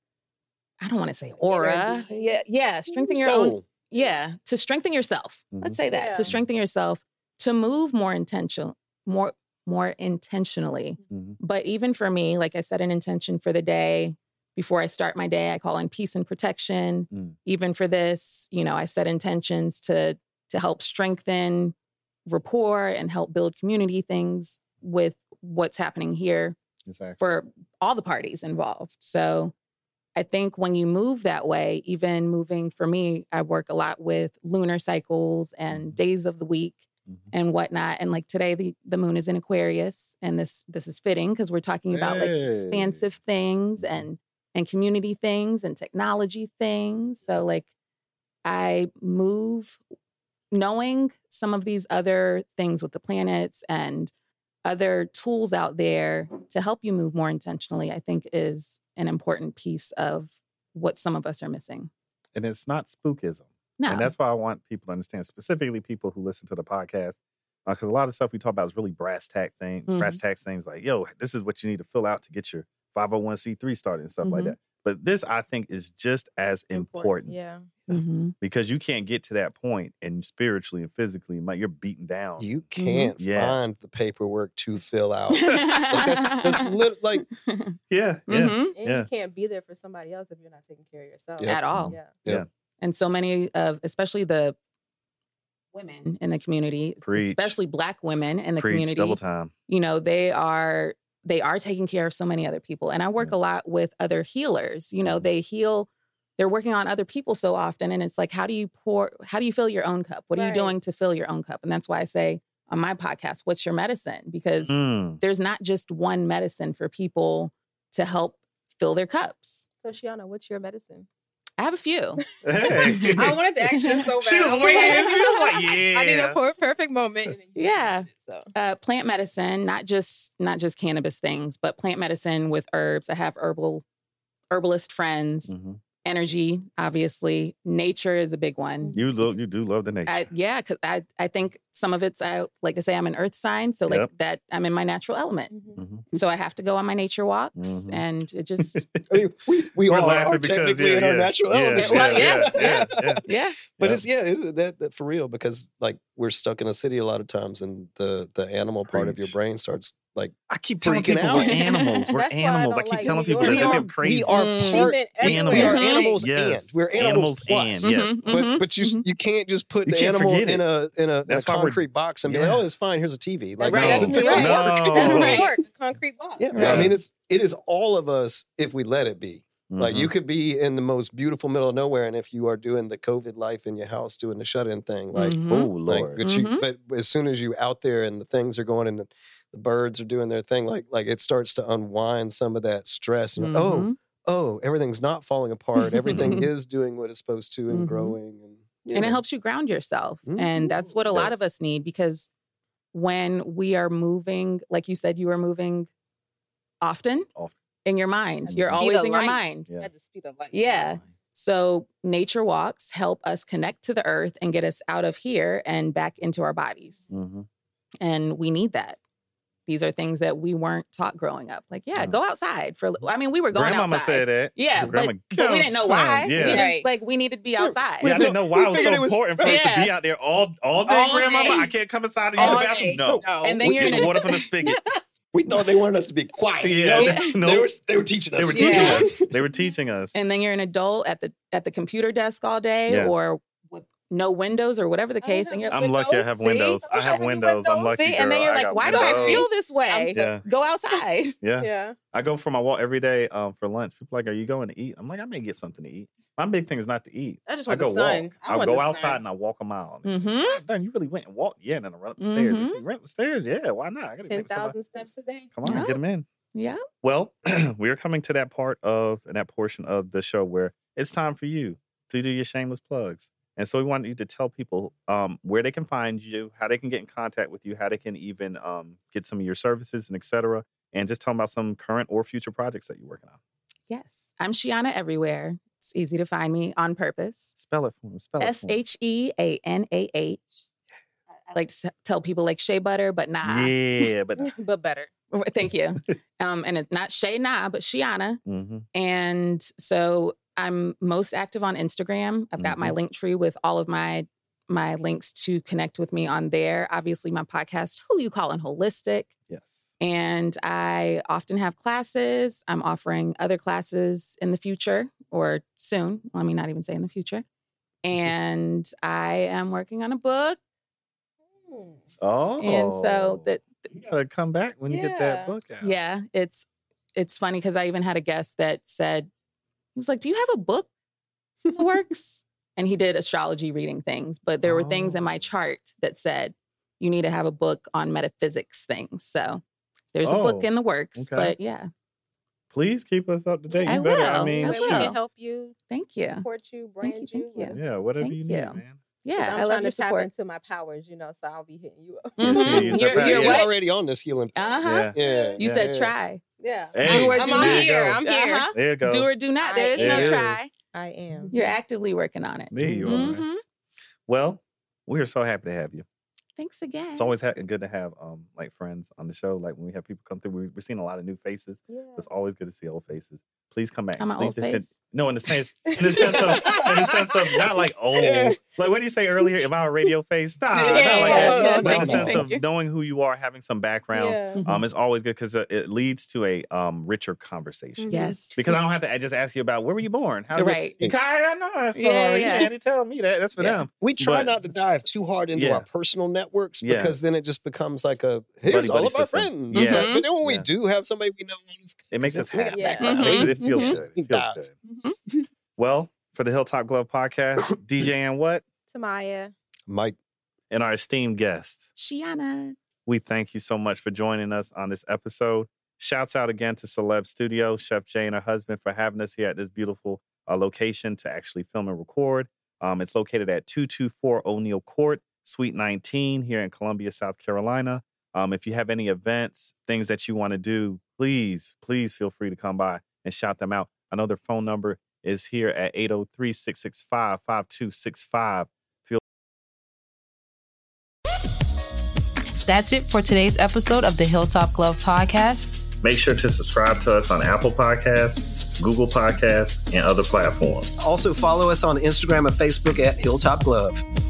[SPEAKER 6] I don't want to say aura. Yeah, yeah, strengthen your
[SPEAKER 8] Soul.
[SPEAKER 6] own. Yeah, to strengthen yourself. Mm-hmm. Let's say that.
[SPEAKER 7] Yeah.
[SPEAKER 6] To strengthen yourself, to move more intentional, more more intentionally.
[SPEAKER 2] Mm-hmm.
[SPEAKER 6] But even for me, like I set an intention for the day. Before I start my day, I call in peace and protection.
[SPEAKER 2] Mm.
[SPEAKER 6] Even for this, you know, I set intentions to to help strengthen rapport and help build community things with what's happening here
[SPEAKER 2] exactly.
[SPEAKER 6] for all the parties involved. So I think when you move that way, even moving for me, I work a lot with lunar cycles and days of the week mm-hmm. and whatnot. And like today, the, the moon is in Aquarius, and this this is fitting because we're talking about
[SPEAKER 8] hey.
[SPEAKER 6] like expansive things and and community things and technology things. So like I move knowing some of these other things with the planets and other tools out there to help you move more intentionally, I think is an important piece of what some of us are missing.
[SPEAKER 2] And it's not spookism.
[SPEAKER 6] No.
[SPEAKER 2] And that's why I want people to understand, specifically people who listen to the podcast, because uh, a lot of stuff we talk about is really brass tack thing, mm-hmm. brass tacks things like, yo, this is what you need to fill out to get your five oh one c three started and stuff mm-hmm. like that. But this, I think, is just as important.
[SPEAKER 7] important. Yeah.
[SPEAKER 6] Mm-hmm.
[SPEAKER 2] Because you can't get to that point and spiritually and physically, like, you're beaten down.
[SPEAKER 8] You can't
[SPEAKER 2] mm-hmm.
[SPEAKER 8] find yeah. the paperwork to fill out. like that's, that's lit, like,
[SPEAKER 2] yeah, yeah.
[SPEAKER 6] Mm-hmm.
[SPEAKER 7] And
[SPEAKER 2] yeah.
[SPEAKER 7] you can't be there for somebody else if you're not taking care of yourself.
[SPEAKER 6] Yep. At all.
[SPEAKER 7] Yeah.
[SPEAKER 2] yeah.
[SPEAKER 8] yeah.
[SPEAKER 6] And so many of, especially the women in the community,
[SPEAKER 2] Preach.
[SPEAKER 6] especially Black women in the
[SPEAKER 2] Preach,
[SPEAKER 6] community,
[SPEAKER 2] double time.
[SPEAKER 6] You know, they are they are taking care of so many other people. And I work
[SPEAKER 2] yeah.
[SPEAKER 6] a lot with other healers. You know, they heal, they're working on other people so often. And it's like, how do you pour, how do you fill your own cup? What
[SPEAKER 7] right.
[SPEAKER 6] are you doing to fill your own cup? And that's why I say on my podcast, what's your medicine? Because
[SPEAKER 2] mm.
[SPEAKER 6] there's not just one medicine for people to help fill their cups.
[SPEAKER 7] So Shiana, what's your medicine?
[SPEAKER 6] I have a few.
[SPEAKER 2] Hey.
[SPEAKER 7] I wanted to ask you so bad.
[SPEAKER 2] She was waiting. She was like, yeah.
[SPEAKER 7] I need a per- perfect moment. And then you
[SPEAKER 6] yeah.
[SPEAKER 7] it, so.
[SPEAKER 6] uh, plant medicine, not just not just cannabis things, but plant medicine with herbs. I have herbal herbalist friends.
[SPEAKER 2] Mm-hmm.
[SPEAKER 6] Energy, obviously. Nature is a big one.
[SPEAKER 2] You love, you do love the nature.
[SPEAKER 6] I, yeah, because I, I think some of it's, I like to say I'm an earth sign. So like
[SPEAKER 2] Yep.
[SPEAKER 6] that, I'm in my natural element.
[SPEAKER 7] Mm-hmm.
[SPEAKER 2] Mm-hmm.
[SPEAKER 6] So I have to go on my nature walks
[SPEAKER 2] Mhm.
[SPEAKER 6] and it just,
[SPEAKER 8] I mean, we we
[SPEAKER 2] We're
[SPEAKER 8] all
[SPEAKER 2] laughing
[SPEAKER 8] are
[SPEAKER 2] because,
[SPEAKER 8] technically
[SPEAKER 2] yeah,
[SPEAKER 8] in our
[SPEAKER 2] yeah.
[SPEAKER 8] natural
[SPEAKER 2] Yeah,
[SPEAKER 8] element.
[SPEAKER 6] Well,
[SPEAKER 2] yeah,
[SPEAKER 6] yeah.
[SPEAKER 2] yeah, yeah.
[SPEAKER 6] yeah.
[SPEAKER 8] But
[SPEAKER 2] Yeah.
[SPEAKER 8] it's yeah, it, that, that for real, because like we're stuck in a city a lot of times, and the the animal part of your
[SPEAKER 2] Preach.
[SPEAKER 8] brain starts like
[SPEAKER 2] I keep telling
[SPEAKER 8] freaking
[SPEAKER 2] people
[SPEAKER 8] out.
[SPEAKER 2] we're animals. We're
[SPEAKER 7] That's why I
[SPEAKER 2] animals. I,
[SPEAKER 7] don't
[SPEAKER 2] keep
[SPEAKER 7] like
[SPEAKER 2] telling
[SPEAKER 7] New
[SPEAKER 2] people
[SPEAKER 7] York.
[SPEAKER 2] this.
[SPEAKER 8] we
[SPEAKER 2] I
[SPEAKER 8] are
[SPEAKER 2] get crazy.
[SPEAKER 8] we are
[SPEAKER 6] Mm.
[SPEAKER 8] part.
[SPEAKER 7] Even
[SPEAKER 2] Animals.
[SPEAKER 8] We are
[SPEAKER 7] everywhere.
[SPEAKER 8] animals
[SPEAKER 2] Yes.
[SPEAKER 8] and we're animals,
[SPEAKER 2] Animals
[SPEAKER 8] plus.
[SPEAKER 2] and, yes.
[SPEAKER 6] Mhm,
[SPEAKER 8] But
[SPEAKER 6] mhm,
[SPEAKER 8] but you
[SPEAKER 6] mhm.
[SPEAKER 8] you can't just put
[SPEAKER 2] You
[SPEAKER 8] the
[SPEAKER 2] can't
[SPEAKER 8] animal
[SPEAKER 2] forget
[SPEAKER 8] in
[SPEAKER 2] it.
[SPEAKER 8] a in a, in a
[SPEAKER 2] That's why we're-
[SPEAKER 8] concrete box and be
[SPEAKER 2] Yeah.
[SPEAKER 8] like, oh, it's fine. Here's a T V. Like,
[SPEAKER 7] Right.
[SPEAKER 8] no,
[SPEAKER 7] That's
[SPEAKER 8] it
[SPEAKER 7] New
[SPEAKER 8] doesn't
[SPEAKER 7] York.
[SPEAKER 8] work.
[SPEAKER 2] No.
[SPEAKER 7] That's New
[SPEAKER 2] Right.
[SPEAKER 7] York, a concrete box.
[SPEAKER 8] Yeah,
[SPEAKER 2] Right.
[SPEAKER 8] I mean, it's it is all of us if we let it be. Like
[SPEAKER 2] Mhm.
[SPEAKER 8] you could be in the most beautiful middle of nowhere, and if you are doing the COVID life in your house, doing the shut-in thing, like,
[SPEAKER 6] Mhm.
[SPEAKER 2] Oh,
[SPEAKER 8] like,
[SPEAKER 2] Lord.
[SPEAKER 8] but,
[SPEAKER 6] Mhm.
[SPEAKER 8] you, but as soon as you out there and the things are going and the, the birds are doing their thing, like like it starts to unwind some of that stress. And you're like,
[SPEAKER 6] Mhm.
[SPEAKER 8] oh, oh, everything's not falling apart. Everything is doing what it's supposed to and
[SPEAKER 6] Mhm.
[SPEAKER 8] growing, and you
[SPEAKER 6] And it
[SPEAKER 8] know.
[SPEAKER 6] helps you ground yourself.
[SPEAKER 8] Mhm.
[SPEAKER 6] And that's what a lot of
[SPEAKER 2] Yes.
[SPEAKER 6] us need, because when we are moving, like you said, you are moving often.
[SPEAKER 2] Often.
[SPEAKER 6] in your mind.
[SPEAKER 7] At the
[SPEAKER 6] You're
[SPEAKER 7] speed
[SPEAKER 6] always
[SPEAKER 7] of
[SPEAKER 6] in your
[SPEAKER 7] light.
[SPEAKER 6] mind.
[SPEAKER 2] Yeah.
[SPEAKER 7] At the speed of light.
[SPEAKER 6] Yeah. So nature walks help us connect to the earth and get us out of here and back into our bodies.
[SPEAKER 2] Mm-hmm.
[SPEAKER 6] And we need that. These are things that we weren't taught growing up. Like, yeah,
[SPEAKER 2] No.
[SPEAKER 6] go outside for. I mean, we were going
[SPEAKER 2] Grandmama
[SPEAKER 6] outside.
[SPEAKER 2] said that.
[SPEAKER 6] Yeah, but,
[SPEAKER 2] Grandma,
[SPEAKER 6] but we didn't know why.
[SPEAKER 2] Yeah.
[SPEAKER 6] We just,
[SPEAKER 7] Right.
[SPEAKER 6] like we needed to be outside.
[SPEAKER 2] Yeah, I didn't know why
[SPEAKER 8] We
[SPEAKER 2] it was so
[SPEAKER 8] figured it was-
[SPEAKER 2] important for us to
[SPEAKER 6] Yeah.
[SPEAKER 2] be out there all all day,
[SPEAKER 6] All
[SPEAKER 2] Grandmama.
[SPEAKER 6] day.
[SPEAKER 2] I can't come inside and use
[SPEAKER 6] All
[SPEAKER 2] the bathroom.
[SPEAKER 6] day.
[SPEAKER 2] No.
[SPEAKER 7] No.
[SPEAKER 6] And then
[SPEAKER 2] We
[SPEAKER 6] you're in
[SPEAKER 2] get
[SPEAKER 6] a,
[SPEAKER 2] water from the spigot.
[SPEAKER 8] We thought they wanted us to be quiet.
[SPEAKER 2] Yeah,
[SPEAKER 8] you know?
[SPEAKER 2] they- no.
[SPEAKER 8] they, were, they were teaching us.
[SPEAKER 2] They were teaching
[SPEAKER 7] Yeah.
[SPEAKER 2] us. They were teaching us.
[SPEAKER 6] and then you're an adult at the at the computer desk all day,
[SPEAKER 2] Yeah.
[SPEAKER 6] or with no windows, or whatever the case. And you're
[SPEAKER 2] I'm lucky I have
[SPEAKER 6] See?
[SPEAKER 2] windows. I have windows. I'm lucky.
[SPEAKER 6] See, and then
[SPEAKER 2] girl.
[SPEAKER 6] you're
[SPEAKER 2] I
[SPEAKER 6] like,
[SPEAKER 2] got
[SPEAKER 6] why do I
[SPEAKER 2] windows.
[SPEAKER 6] feel this way?
[SPEAKER 7] I'm so-
[SPEAKER 2] Yeah.
[SPEAKER 6] Go outside.
[SPEAKER 2] Yeah.
[SPEAKER 7] Yeah.
[SPEAKER 2] I go for my walk every day um, for lunch. People are like, are you going to eat? I'm like, I may get something to eat. My big thing is not to eat.
[SPEAKER 7] I just
[SPEAKER 2] I
[SPEAKER 7] want
[SPEAKER 2] go
[SPEAKER 7] the sun.
[SPEAKER 2] walk.
[SPEAKER 7] I
[SPEAKER 2] I'll
[SPEAKER 7] want
[SPEAKER 2] go
[SPEAKER 7] the
[SPEAKER 2] outside
[SPEAKER 7] sun.
[SPEAKER 2] and I walk a mile.
[SPEAKER 6] Mm-hmm.
[SPEAKER 2] Darn, you really went and walked? Yeah, and then I run up the stairs.
[SPEAKER 6] Mhm.
[SPEAKER 2] You see, run up the stairs? Yeah, why not? I gotta
[SPEAKER 7] ten
[SPEAKER 2] take somebody.
[SPEAKER 7] thousand steps a day.
[SPEAKER 2] Come on,
[SPEAKER 6] Yeah.
[SPEAKER 2] get them in.
[SPEAKER 6] Yeah.
[SPEAKER 2] Well, we are coming to that part of and that portion of the show where it's time for you to do your shameless plugs. And so we want you to tell people um, where they can find you, how they can get in contact with you, how they can even um, get some of your services and et cetera. And just tell them about some current or future projects that you're working on.
[SPEAKER 6] Yes. I'm Sheana everywhere. It's easy to find me on purpose.
[SPEAKER 2] Spell it for me. Spell it
[SPEAKER 6] S
[SPEAKER 2] for me.
[SPEAKER 6] H E A N A H. I like to s- tell people like Shea Butter, but nah.
[SPEAKER 2] Yeah, but
[SPEAKER 7] But better.
[SPEAKER 6] Thank you. um, and it's not Shea Nah, but Sheana.
[SPEAKER 2] mm-hmm.
[SPEAKER 6] And so I'm most active on Instagram. I've got my link tree with all of my my links to connect with me on there. Obviously, my podcast, Who You Callin' Holistic.
[SPEAKER 2] Yes.
[SPEAKER 6] And I often have classes. I'm offering other classes in the future or soon. Let me not even say in the future. And I am working on a book.
[SPEAKER 2] Oh.
[SPEAKER 6] And so that
[SPEAKER 2] you gotta come back when you get that
[SPEAKER 7] Yeah.
[SPEAKER 2] book out.
[SPEAKER 6] yeah, it's it's funny because I even had a guest that said, he was like, do you have a book in the works? And he did astrology reading things, but there were things in my
[SPEAKER 2] Oh.
[SPEAKER 6] chart that said you need to have a book on metaphysics things. So there's a book
[SPEAKER 2] Oh,
[SPEAKER 6] in the works,
[SPEAKER 2] okay.
[SPEAKER 6] but yeah,
[SPEAKER 2] Please keep us up to date. You
[SPEAKER 6] I
[SPEAKER 2] better. I
[SPEAKER 6] will.
[SPEAKER 2] mean,
[SPEAKER 6] I
[SPEAKER 7] That way we
[SPEAKER 6] will.
[SPEAKER 7] can help you,
[SPEAKER 6] thank you.
[SPEAKER 7] support you,
[SPEAKER 6] Thank
[SPEAKER 7] brand
[SPEAKER 6] you,
[SPEAKER 7] you.
[SPEAKER 6] thank you.
[SPEAKER 2] yeah, whatever
[SPEAKER 6] Thank
[SPEAKER 2] you need,
[SPEAKER 6] you.
[SPEAKER 2] man.
[SPEAKER 6] Yeah,
[SPEAKER 7] I'm
[SPEAKER 6] I love
[SPEAKER 7] trying
[SPEAKER 6] your
[SPEAKER 7] to tap
[SPEAKER 6] support.
[SPEAKER 7] into my powers, you know, so I'll be hitting you up.
[SPEAKER 2] Yeah, see,
[SPEAKER 6] Mhm.
[SPEAKER 2] you
[SPEAKER 6] You're,
[SPEAKER 2] step out,
[SPEAKER 6] you're
[SPEAKER 2] yeah.
[SPEAKER 6] what?
[SPEAKER 8] already on this healing.
[SPEAKER 6] Uh-huh.
[SPEAKER 2] Yeah.
[SPEAKER 8] Yeah.
[SPEAKER 6] You
[SPEAKER 2] Yeah.
[SPEAKER 6] said
[SPEAKER 8] Yeah.
[SPEAKER 6] try.
[SPEAKER 7] Yeah.
[SPEAKER 2] Hey,
[SPEAKER 6] Do or
[SPEAKER 7] I'm
[SPEAKER 6] do
[SPEAKER 7] on
[SPEAKER 6] not.
[SPEAKER 7] here.
[SPEAKER 2] go.
[SPEAKER 7] I'm here.
[SPEAKER 6] Uh-huh.
[SPEAKER 2] There you go.
[SPEAKER 6] Do or do not.
[SPEAKER 7] I
[SPEAKER 6] There is no
[SPEAKER 2] am.
[SPEAKER 6] try.
[SPEAKER 7] I am.
[SPEAKER 6] You're actively working on it.
[SPEAKER 2] There you are. man.
[SPEAKER 6] Mhm.
[SPEAKER 2] Well, we are so happy to have you.
[SPEAKER 6] Thanks again.
[SPEAKER 2] It's always ha- good to have um like friends on the show. Like when we have people come through, we, we're seeing a lot of new faces.
[SPEAKER 7] Yeah.
[SPEAKER 2] It's always good to see old faces. Please come back.
[SPEAKER 6] I'm an
[SPEAKER 2] Please
[SPEAKER 6] old
[SPEAKER 2] just-
[SPEAKER 6] face.
[SPEAKER 2] No, in the sense, in the sense of, in the sense of not like old. Like what did you say earlier? Am I a radio face? Nah,
[SPEAKER 6] Yeah,
[SPEAKER 2] not like
[SPEAKER 6] yeah,
[SPEAKER 2] that.
[SPEAKER 6] yeah,
[SPEAKER 2] But in the
[SPEAKER 6] thank you,
[SPEAKER 2] sense
[SPEAKER 6] thank
[SPEAKER 2] of
[SPEAKER 6] you.
[SPEAKER 2] knowing who you are, having some background.
[SPEAKER 7] Yeah.
[SPEAKER 2] Um, it's always good because it leads to a um richer conversation.
[SPEAKER 6] Yes.
[SPEAKER 2] Because I don't have to just ask you about where were you born? How did you-
[SPEAKER 6] Right.
[SPEAKER 2] You, I know that story.
[SPEAKER 6] Yeah,
[SPEAKER 2] Yeah,
[SPEAKER 6] yeah.
[SPEAKER 2] yeah. You tell me that. That's for
[SPEAKER 6] Yeah.
[SPEAKER 2] them.
[SPEAKER 8] We try
[SPEAKER 2] But-
[SPEAKER 8] not to dive too hard into
[SPEAKER 2] Yeah.
[SPEAKER 8] our personal networks
[SPEAKER 2] Yeah.
[SPEAKER 8] because then it just becomes like a here's
[SPEAKER 2] Buddy,
[SPEAKER 8] all
[SPEAKER 2] buddy
[SPEAKER 8] of our
[SPEAKER 2] system.
[SPEAKER 8] friends.
[SPEAKER 2] Yeah.
[SPEAKER 8] But, but then when we
[SPEAKER 2] Yeah.
[SPEAKER 8] do have somebody we know on this,
[SPEAKER 2] It makes us
[SPEAKER 8] we got
[SPEAKER 2] happy.
[SPEAKER 7] Yeah.
[SPEAKER 8] background.
[SPEAKER 2] It, it feels
[SPEAKER 6] Mhm.
[SPEAKER 2] good. It feels
[SPEAKER 8] Dive.
[SPEAKER 2] good. Well, for the Hilltop Glove podcast, DJing what?
[SPEAKER 7] Tamaya.
[SPEAKER 8] Mike,
[SPEAKER 2] And our esteemed guest.
[SPEAKER 6] Sheana.
[SPEAKER 2] We thank you so much for joining us on this episode. Shouts out again to Celeb Studio, Chef Jay and her husband for having us here at this beautiful uh, location to actually film and record. Um, it's located at two two four O'Neill Court, Suite nineteen here in Columbia, South Carolina. Um, if you have any events, things that you want to do, please, please feel free to come by and shout them out. I know their phone number is here at eight oh three, six six five, five two six five.
[SPEAKER 1] That's it for today's episode of the Hilltop Glove podcast.
[SPEAKER 2] Make sure to subscribe to us on Apple Podcasts, Google Podcasts, and other platforms.
[SPEAKER 3] Also follow us on Instagram and Facebook at Hilltop Glove.